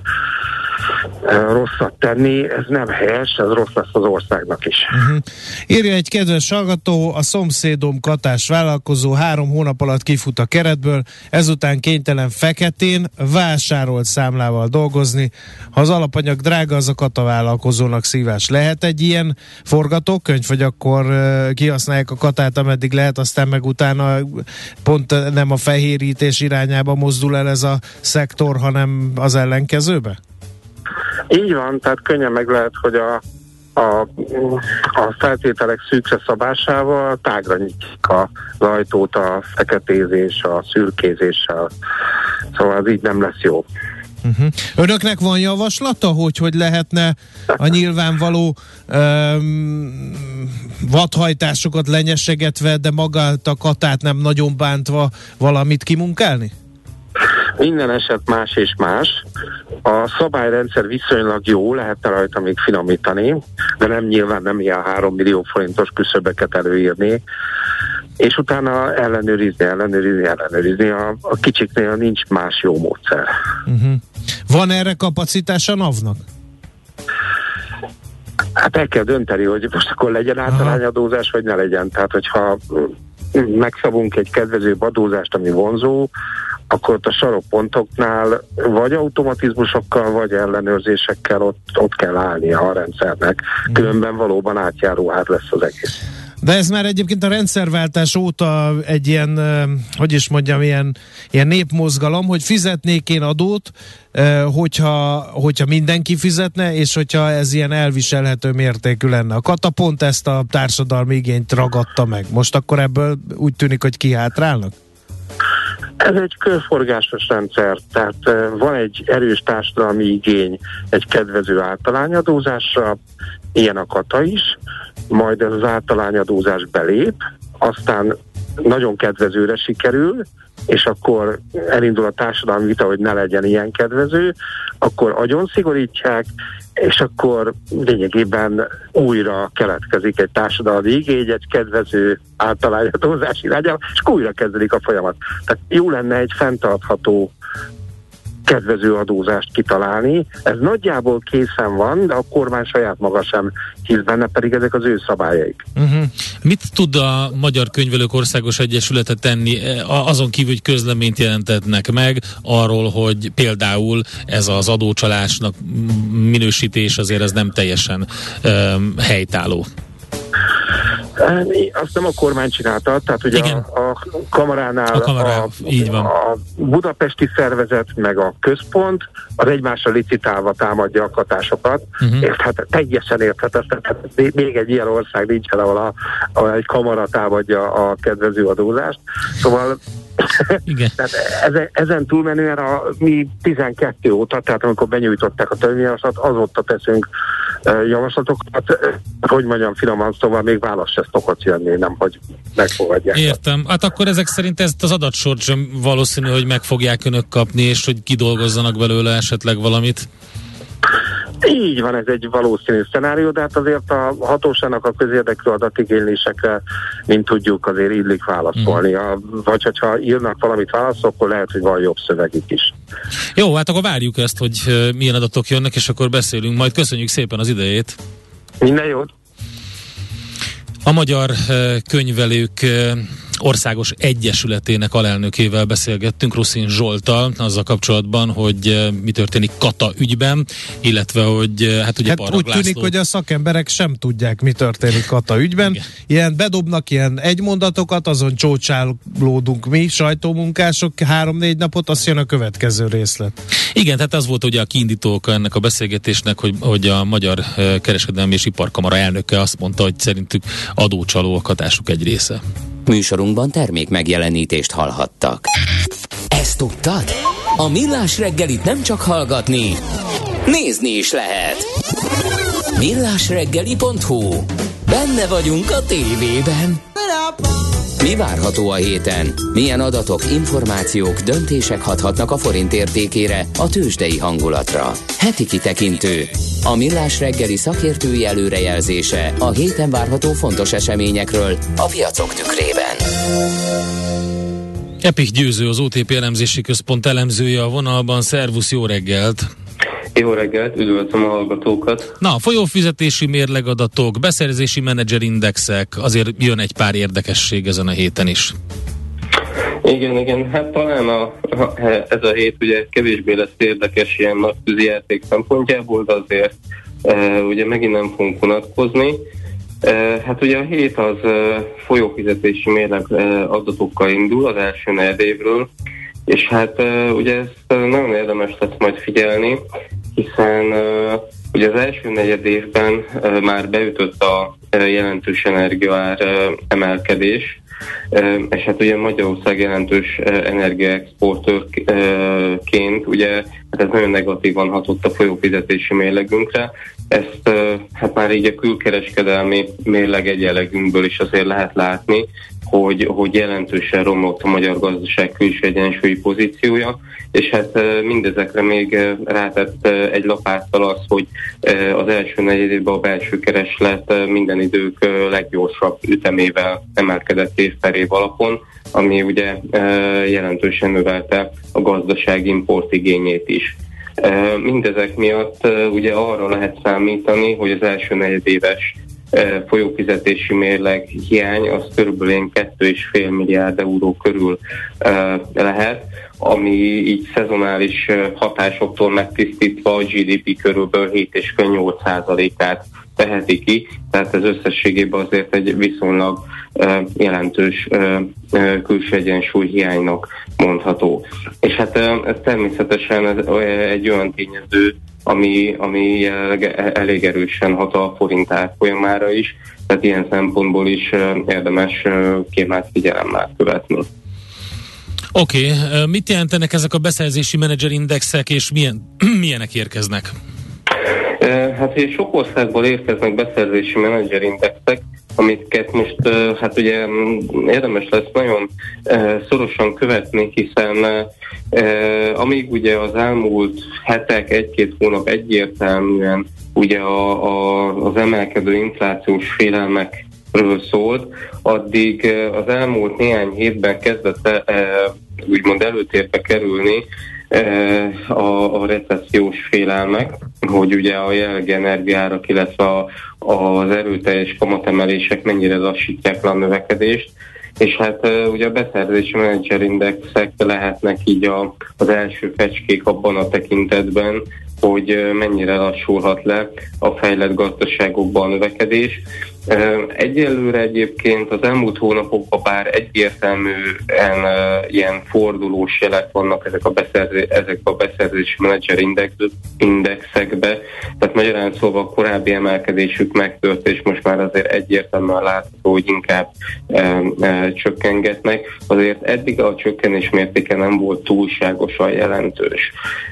rosszat tenni, ez nem helyes, ez rossz lesz az országnak is.
Írja egy kedves hallgató, a szomszédom katás vállalkozó 3 hónap alatt kifut a keretből, ezután kénytelen feketén vásárolt számlával dolgozni. Ha az alapanyag drága, az a kata vállalkozónak szívás. Lehet egy ilyen forgatókönyv, vagy akkor kihasználják a katát, ameddig lehet, aztán meg utána pont nem a fehérítés irányába mozdul el ez a szektor, hanem az ellenkezőbe?
Így van, tehát könnyen meg lehet, hogy a feltételek szűkre szabásával tágra nyitják az ajtót a feketézés, a szürkézéssel. Szóval ez így nem lesz jó.
Önöknek van javaslata, hogy lehetne a nyilvánvaló vadhajtásokat lenyesegetve, de magát a katát nem nagyon bántva valamit kimunkálni?
Minden eset más és más. A szabályrendszer viszonylag jó, lehetne rajta még finomítani, de nem nyilván nem ilyen 3 millió forintos küszöbeket előírni, és utána ellenőrizni. A kicsiknél nincs más jó módszer.
Van erre kapacitása a NAV-nak?
Hát el kell dönteni, hogy most akkor legyen általányadózás, vagy ne legyen. Tehát, hogyha megszabunk egy kedvezőbb adózást, ami vonzó, akkor ott a sarokpontoknál vagy automatizmusokkal, vagy ellenőrzésekkel ott kell állnia a rendszernek. Különben valóban átjáró ár lesz az egész.
De ez már egyébként a rendszerváltás óta egy ilyen, hogy is mondjam, ilyen népmozgalom, hogy fizetnék én adót, hogyha mindenki fizetne, és hogyha ez ilyen elviselhető mértékű lenne. A kata pont ezt a társadalmi igényt ragadta meg. Most akkor ebből úgy tűnik, hogy kihátrálnak?
Ez egy körforgásos rendszer, tehát van egy erős társadalmi igény egy kedvező általányadózásra, ilyen a kata is, majd ez az általányadózás belép, aztán nagyon kedvezőre sikerül, és akkor elindul a társadalmi vita, hogy ne legyen ilyen kedvező, akkor agyon szigorítják, és akkor lényegében újra keletkezik egy társadalmi igény, egy kedvező általányadózás irányába, és újra kezdődik a folyamat. Tehát jó lenne egy fenntartható kedvező adózást kitalálni. Ez nagyjából készen van, de a kormány saját maga sem hisz benne, pedig ezek az ő szabályaik.
Mit tud a Magyar Könyvelők Országos Egyesülete tenni, azon kívül, hogy közleményt jelentetnek meg arról, hogy például ez az adócsalásnak minősítés azért ez nem teljesen helytálló?
Azt nem a kormány csinálta, tehát ugye a kamaránál
így van.
A budapesti szervezet meg a központ az egymásra licitálva támadja a katásokat. Teljesen érthetetlen. Még egy ilyen ország nincsen, ahol egy kamara támadja a kedvező adózást. Szóval tehát ezen túlmenően mi 12 óta, tehát amikor benyújtották a törvényjavaslatot, azóta teszünk javaslatokat, hogy mondjam finoman, szóval még válasz se szokott jönni, nem hogy megfogadják.
Értem. Hát akkor ezek szerint ezt az adatsort sem valószínű, hogy meg fogják önök kapni, és hogy kidolgozzanak belőle esetleg valamit.
Így van, ez egy valószínű szenárió, de hát azért a hatóságnak a közérdekű adatigénylésekre, mint tudjuk, azért illik válaszolni. Vagy hogyha írnak valamit válaszol, akkor lehet, hogy van jobb szövegük is.
Jó, hát akkor várjuk ezt, hogy milyen adatok jönnek, és akkor beszélünk. Majd köszönjük szépen az idejét.
Minden jót!
A Magyar Könyvelők Országos Egyesületének alelnökével beszélgettünk, Ruszin Zsolttal, azzal kapcsolatban, hogy mi történik Kata ügyben, illetve hogy hát ugye Parag
úgy tűnik, hogy a szakemberek sem tudják, mi történik Kata ügyben. Igen. Ilyen bedobnak ilyen egymondatokat, azon csócsálódunk mi, sajtómunkások 3-4 napot, azt jön a következő részlet.
Igen, tehát az volt ugye a kiindító oka ennek a beszélgetésnek, hogy a Magyar Kereskedelmi és Iparkamara elnöke azt mondta, hogy szerintük adócsaló a katásuk egy része.
Műsorunkban termék megjelenítést hallhattak. Ezt tudtad? A Millás reggelit nem csak hallgatni, nézni is lehet. millásreggeli.hu. Benne vagyunk a tévében. Mi várható a héten? Milyen adatok, információk, döntések hathatnak a forint értékére, a tőzsdei hangulatra? Heti kitekintő. A Millás reggeli szakértői előrejelzése a héten várható fontos eseményekről a piacok tükrében.
Epik Győző, az OTP elemzési központ elemzője a vonalban. Szervusz, jó reggelt!
Jó reggelt, üdvözlöm a hallgatókat!
Na, folyófizetési mérlegadatok, beszerzési menedzserindexek, azért jön egy pár érdekesség ezen a héten is.
Igen, hát talán ez a hét ugye kevésbé lesz érdekes ilyen nagy tűzijáték szempontjából, de azért ugye megint nem fogunk unatkozni. Hát ugye a hét az folyófizetési mérleg adatokkal indul az első negyedévről, és hát ugye ezt nagyon érdemes lesz majd figyelni, hiszen ugye az első negyed évben már beütött a jelentős energiaár emelkedés, és hát ugye Magyarország jelentős energiaexportőrként ugye hát ez nagyon negatívan hatott a folyófizetési mérlegünkre. Ezt hát már így a külkereskedelmi mérleg egyenlegünkből is azért lehet látni, hogy jelentősen romlott a magyar gazdaság külső egyensúlyi pozíciója, és hát mindezekre még rátett egy lapáttal az, hogy az első negyedében a belső kereslet minden idők leggyorsabb ütemével emelkedett év per év alapon, ami ugye jelentősen növelte a gazdaság importigényét is. Mindezek miatt ugye arra lehet számítani, hogy az első negyedéves folyófizetési mérleg hiány az körülbelül 2,5 milliárd euró körül lehet, ami így szezonális hatásoktól megtisztítva a GDP körülbelül 7,8%-át teheti ki, tehát ez összességében azért egy viszonylag jelentős külső egyensúly hiánynak mondható. És hát ez természetesen egy olyan tényező, ami elég erősen hat a forint árfolyamára is, tehát ilyen szempontból is érdemes kiemelt figyelemmel követni.
Oké, mit jelentenek ezek a beszerzési menedzserindexek, és milyenek érkeznek?
Hát ugye sok országból érkeznek beszerzési menedzserindexek, amiket most hát ugye érdemes lesz nagyon szorosan követni, hiszen amíg ugye az elmúlt hetek, 1-2 hónap egyértelműen ugye az emelkedő inflációs félelmekről szólt, addig az elmúlt néhány hétben kezdett úgymond előtérbe kerülni a recessziós félelmek, hogy ugye a jelenlegi energiárak, illetve az erőteljes kamatemelések mennyire lassítják le a növekedést, és hát ugye a beszerzési menedzserindexek lehetnek így az első fecskék abban a tekintetben, hogy mennyire lassulhat le a fejlett gazdaságokban a növekedés. Egyelőre egyébként az elmúlt hónapokban bár egyértelműen ilyen fordulós jelek vannak ezek a beszerzési menedzser indexekbe, tehát magyarán szóval a korábbi emelkedésük megtört, és most már azért egyértelműen látható, hogy inkább csökkengetnek. Azért eddig a csökkenés mértéke nem volt túlságosan jelentős.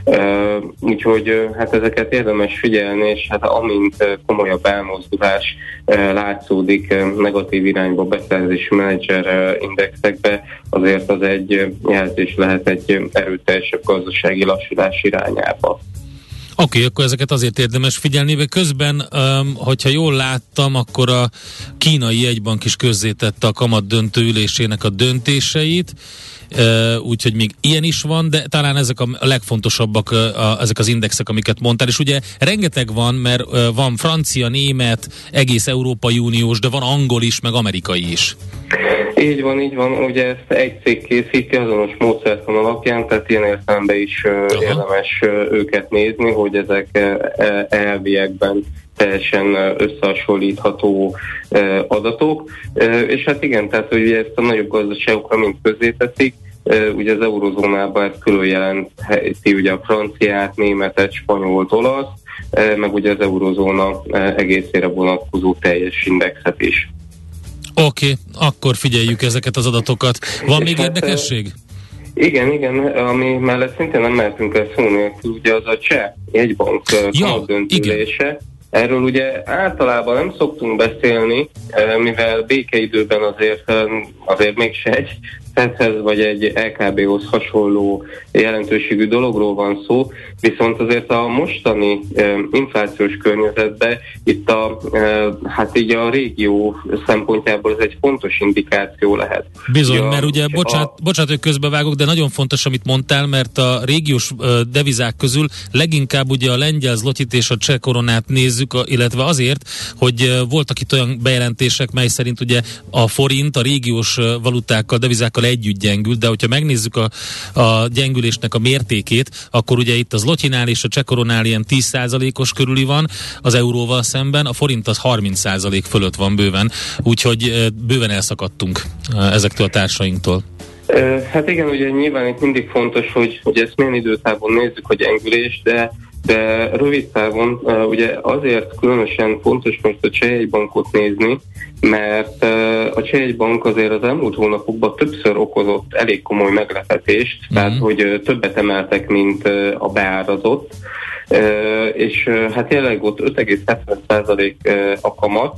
Úgyhogy hát ezeket érdemes figyelni, és hát amint komolyabb elmozdulás látszódik negatív irányba beszerzési menedzser indexekbe, azért az egy jelzés lehet egy erőteljesebb gazdasági lassulás irányába.
Oké, akkor ezeket azért érdemes figyelni, de közben, hogyha jól láttam, akkor a kínai jegybank is közzétette a kamat döntő ülésének a döntéseit, úgyhogy még ilyen is van, de talán ezek a legfontosabbak, ezek az indexek, amiket mondtál, és ugye rengeteg van, mert van francia, német, egész Európai Uniós, de van angol is, meg amerikai is.
Így van, ugye ezt egy cég készíti azonos módszertan alapján, tehát ilyen értelemben is érdemes őket nézni, hogy ezek elviekben teljesen összehasonlítható adatok, és hát igen, tehát ugye ezt a nagyobb gazdaságokra mind közzéteszik, ugye az eurozónában ez külön jelenti ugye a franciát, németet, spanyolt, olasz, meg ugye az eurozóna egészére vonatkozó teljes indexet is.
Oké, akkor figyeljük ezeket az adatokat. Van még érdekesség?
Igen, ami mellett szintén nem mehetünk el szó nélkül, ugye az a cseh jegybank kamatdöntülése. Erről ugye általában nem szoktunk beszélni, mivel békeidőben azért mégse egy Fedhez vagy egy LKB-hoz hasonló jelentőségű dologról van szó, viszont azért a mostani inflációs környezetben itt hát így a régió szempontjából ez egy fontos indikáció lehet.
Bizony, mert ugye, bocsánat, hogy közbevágok, de nagyon fontos, amit mondtál, mert a régiós devizák közül leginkább ugye a lengyel zlotyit és a cseh koronát nézzük, illetve azért, hogy voltak itt olyan bejelentések, mely szerint ugye a forint a régiós valutákkal, devizákkal együtt gyengült, de hogyha megnézzük a gyengülésnek a mértékét, akkor ugye itt az zlotyinál és a cseh koronál ilyen 10%-os körüli van az euróval szemben, a forint az 30% fölött van bőven, úgyhogy bőven elszakadtunk ezektől a társainktól.
Hát igen, ugye nyilván itt mindig fontos, hogy ezt milyen időtávon nézzük a gyengülést, de rövid távon ugye azért különösen fontos most a cseh jegybankot nézni, mert a cseh jegybank azért az elmúlt hónapokban többször okozott elég komoly meglepetést, tehát hogy többet emeltek, mint a beárazott, és hát jelenleg ott 5,70% a kamat,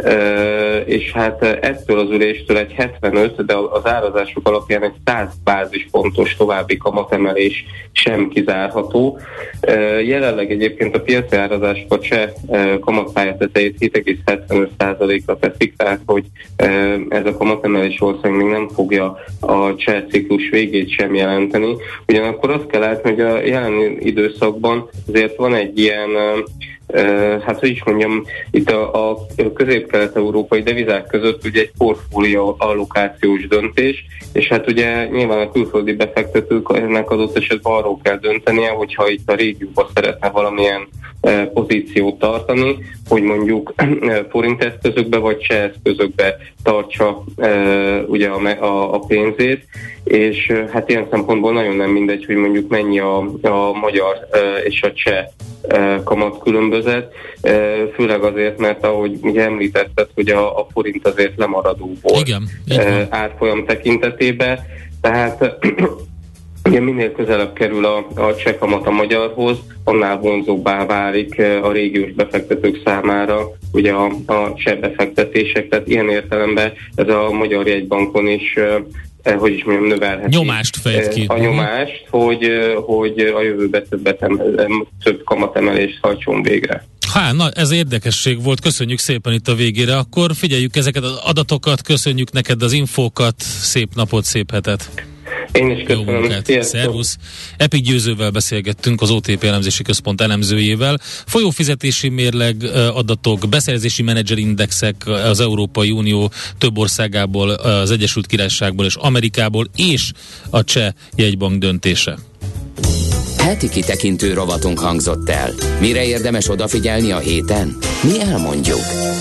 és hát ettől az üléstől egy 75, de az árazások alapján egy 100 bázispontos további kamatemelés sem kizárható. Jelenleg egyébként a piaci árazások a cseh kamatpálya tetejét 7,75%-ra teszik, tehát hogy ez a kamatemelés ország még nem fogja a cseh ciklus végét sem jelenteni. Ugyanakkor azt kell látni, hogy a jelen időszakban azért van egy ilyen hát hogy is mondjam, itt a közép-kelet-európai devizák között ugye egy portfólió allokációs döntés, és hát ugye nyilván a külföldi befektetőknek adott esetben arról kell döntenie, hogyha itt a régióban szeretne valamilyen pozíciót tartani, hogy mondjuk forint eszközökbe vagy cseh eszközökbe tartsa ugye a pénzét, és hát ilyen szempontból nagyon nem mindegy, hogy mondjuk mennyi a magyar és a cseh kamatkülönbözet, főleg azért, mert ahogy ugye említetted, hogy a forint azért lemaradó volt. Igen, árfolyam tekintetében, tehát ugye minél közelebb kerül a cseh kamat a magyarhoz, annál vonzóbbá válik a régiós befektetők számára ugye a cseh befektetések, tehát ilyen értelemben ez a magyar jegybankon is hogy is mondjam, növelheti
nyomást fejt ki.
A nyomást, hogy a jövőben több kamatemelést hajtson végre.
Na, ez érdekesség volt, köszönjük szépen itt a végére, akkor figyeljük ezeket az adatokat, köszönjük neked az infókat, szép napot, szép hetet!
Én is köszönöm.
Szervusz. Epic Győzővel beszélgettünk, az OTP elemzési központ elemzőjével. Folyófizetési mérleg adatok, beszerzési menedzserindexek az Európai Unió több országából, az Egyesült Királyságból és Amerikából, és a Cseh jegybank döntése.
Heti kitekintő rovatunk hangzott el. Mire érdemes odafigyelni a héten? Mi elmondjuk.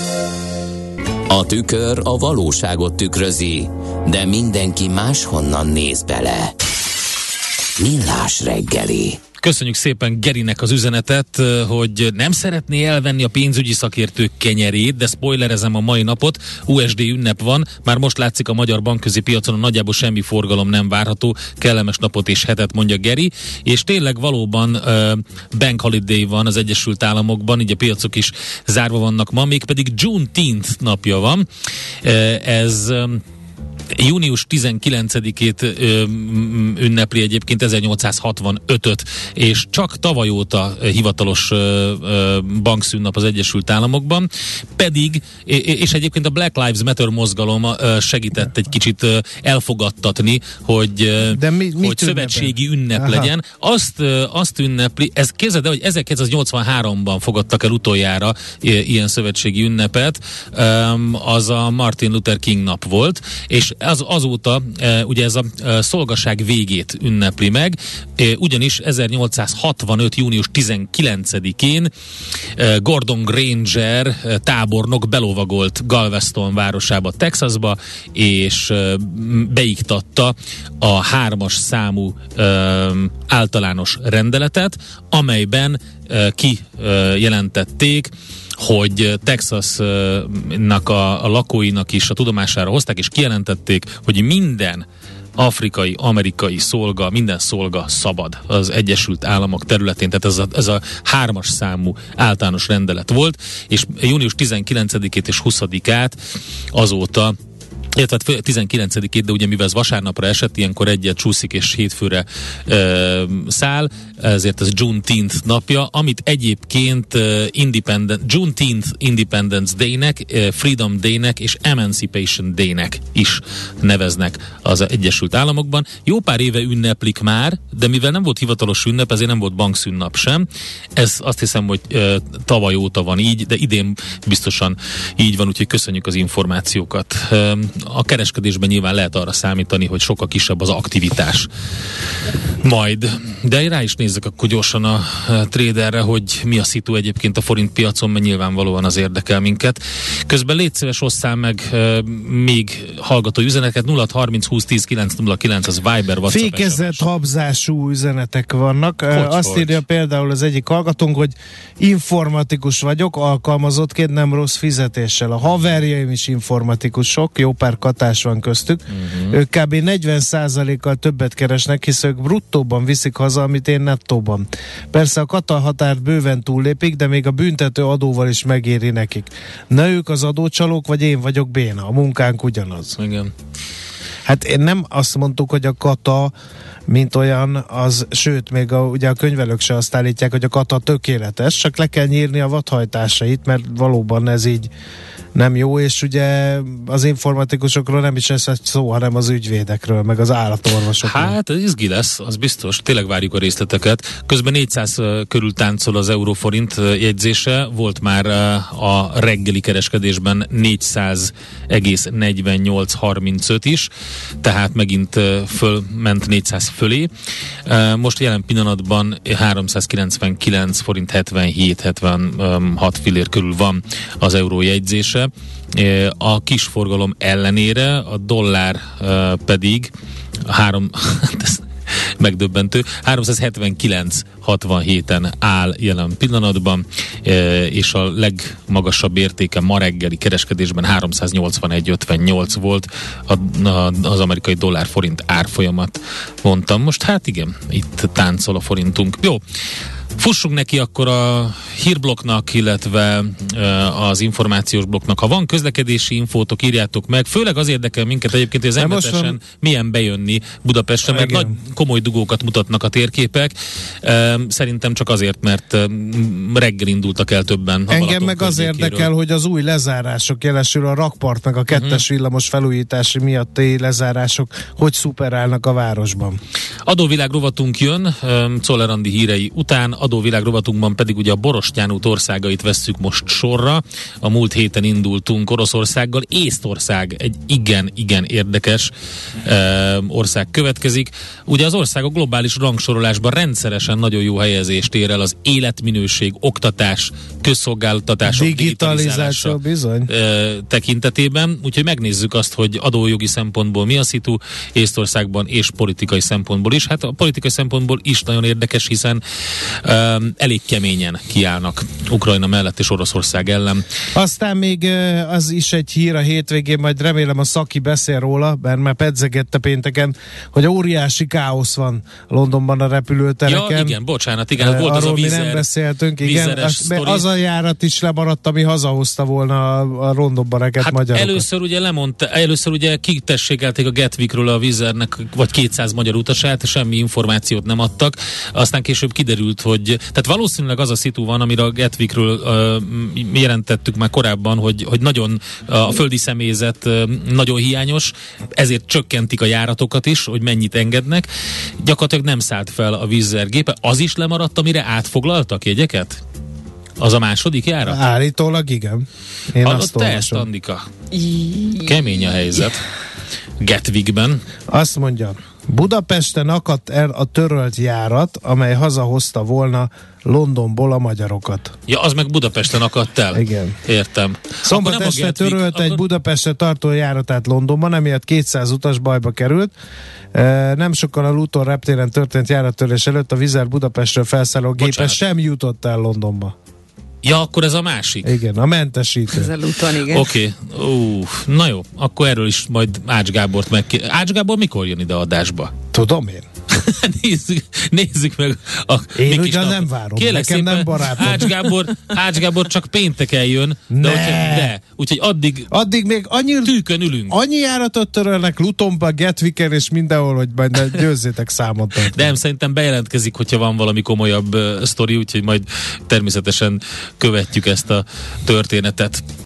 A tükör a valóságot tükrözi, de mindenki máshonnan néz bele. Millás reggeli.
Köszönjük szépen Gerinek az üzenetet, hogy nem szeretné elvenni a pénzügyi szakértők kenyerét, de spoilerezem a mai napot, USD ünnep van, már most látszik a magyar bankközi piacon, nagyjából semmi forgalom nem várható, kellemes napot és hetet, mondja Geri, és tényleg valóban bank holiday van az Egyesült Államokban, így a piacok is zárva vannak ma, mégpedig Juneteenth napja van, ez június 19-ét ünnepli egyébként 1865-öt, és csak tavaly óta hivatalos bankszünnap az Egyesült Államokban, pedig, és egyébként a Black Lives Matter mozgalom segített egy kicsit elfogadtatni, hogy szövetségi ünnep legyen. Azt ünnepli, ez képzeld el, hogy 1983-ban fogadtak el utoljára ilyen szövetségi ünnepet, az a Martin Luther King nap volt, és azóta ugye ez a szolgaság végét ünnepli meg, ugyanis 1865. június 19-én Gordon Granger tábornok belovagolt Galveston városába, Texasba, és beiktatta a 3-as számú általános rendeletet, amelyben kijelentették, hogy Texasnak a lakóinak is a tudomására hozták, és kijelentették, hogy minden afrikai, amerikai szolga, minden szolga szabad az Egyesült Államok területén. Tehát ez a 3-as számú általános rendelet volt, és június 19-ét és 20-át azóta, illetve 19-ét, de ugye mivel ez vasárnapra esett, ilyenkor egyet csúszik és hétfőre száll, ezért ez Juneteenth napja, amit egyébként Juneteenth Independence Day-nek, Freedom Day-nek és Emancipation Day-nek is neveznek az Egyesült Államokban. Jó pár éve ünneplik már, de mivel nem volt hivatalos ünnep, ezért nem volt bankszünnap sem. Ez azt hiszem, hogy tavaly óta van így, de idén biztosan így van, úgyhogy köszönjük az információkat. A kereskedésben nyilván lehet arra számítani, hogy sokkal kisebb az aktivitás. Majd. De rá is nézzek akkor gyorsan a traderre, hogy mi a szitu egyébként a forint piacon, mert nyilvánvalóan az érdekel minket. Közben légy szíves, osszál meg még hallgató üzeneteket. 0630 20 10 909 az Viber, WhatsApp.
Fékezett habzású üzenetek vannak. Azt írja például az egyik hallgatónk, hogy informatikus vagyok, alkalmazottként, nem rossz fizetéssel. A haverjaim is informatikusok, jó pár katás van köztük. Ők kb. 40%-kal többet keresnek, hisz ők bruttóban viszik haza, amit én nettóban. Persze a kata határt bőven túllépik, de még a büntető adóval is megéri nekik. Na ők az adócsalók, vagy én vagyok béna? A munkánk ugyanaz.
Igen.
Hát én nem azt mondtuk, hogy a kata mint olyan, az, sőt, még ugye a könyvelők se azt állítják, hogy a kata tökéletes, csak le kell nyírni a vadhajtásait, mert valóban ez így nem jó, és ugye az informatikusokról nem is ez szó, hanem az ügyvédekről, meg az állatorvosokról.
Hát ez izgi lesz, az biztos. Tényleg várjuk a részleteket. Közben 400 körül táncol az euróforint jegyzése, volt már a reggeli kereskedésben 400,4835 is, tehát megint fölment 400 fölé. Most jelen pillanatban 399 forint 77-76 fillér körül van az euró jegyzése. A kis forgalom ellenére a dollár pedig megdöbbentő, 379,67-en áll jelen pillanatban, és a legmagasabb értéke ma reggeli kereskedésben 381,58 volt az amerikai dollár-forint árfolyamat, mondtam. Most hát igen, itt táncol a forintunk. Jó, fussunk neki akkor a hírblokknak, illetve az információs blokknak. Ha van közlekedési infótok, írjátok meg. Főleg az érdekel minket egyébként, hogy az M7-esen milyen bejönni Budapestre, mert nagy komoly dugókat mutatnak a térképek. Szerintem csak azért, mert reggel indultak el többen.
Engem meg az érdekel, hogy az új lezárások, jelesül a rakpart, meg a 2-es villamos felújítási miatti lezárások, hogy szuperálnak a városban.
Adóvilág rovatunk jön, Czoller Andi hírei után, adóvilág rovatunkban pedig ugye a Borostyán út országait vesszük most sorra. A múlt héten indultunk Oroszországgal, Észtország egy igen érdekes ország következik. Ugye az ország a globális rangsorolásban rendszeresen nagyon jó helyezést ér el az életminőség, oktatás, közszolgáltatások digitalizálása
bizony
tekintetében. Úgyhogy megnézzük azt, hogy adójogi szempontból mi a szitu Észtországban és politikai szempontból is. Hát a politikai szempontból is nagyon érdekes, hiszen elég keményen kiállnak Ukrajna mellett és Oroszország ellen.
Aztán még az is egy hír a hétvégén, majd remélem a Szaki beszél róla, mert már pedzegette pénteken, hogy óriási káosz van Londonban a repülőtereken.
Ja, igen, bocsánat, igen, volt az a
mi nem beszéltünk, igen. Az a járat is lemaradt, ami hazahozta volna a Londonban magyarokat.
Először ugye kitessékelték a Gatwickről a Wizzairnek vagy 200 magyar utasát, semmi információt nem adtak. Aztán később kiderült, hogy tehát valószínűleg az a szitu van, amire a Gatwickről jelentettük már korábban, hogy nagyon a földi személyzet nagyon hiányos, ezért csökkentik a járatokat is, hogy mennyit engednek. Gyakorlatilag nem szállt fel a Wizzair gépe. Az is lemaradt, amire átfoglaltak jegyeket? Az a második járat?
Állítólag igen. Én
azt te ezt, Andika? Kemény a helyzet. Gatwickben.
Azt mondja, Budapesten akadt el a törölt járat, amely hazahozta volna Londonból a magyarokat.
Ja, az meg Budapesten akadt el.
Igen.
Értem.
Szombat este törölt egy Budapestre tartó járatát Londonban, emiatt 200 utas bajba került. Nem sokkal a Luton reptéren történt járattörés előtt a Wizzair Budapestről felszálló gépe sem jutott el Londonba.
Ja, akkor ez a másik.
Igen, a mentesítő.
Ez a Luton, igen.
Oké. Na jó, akkor erről is majd Ács Gábort Ács Gábor mikor jön ide adásba?
Tudom én.
Nézzük meg
én ugyan nem várom,
kérlek
nekem
szépen,
nem barátom.
Ács Gábor csak pénteken jön, de úgyhogy addig
még
tűkön ülünk.
Annyi járatot törölnek Lutonba, Gatwicken és mindenhol, hogy majd győzzétek számot.
De nem, szerintem bejelentkezik, hogyha van valami komolyabb sztori, úgyhogy majd természetesen követjük ezt a történetet.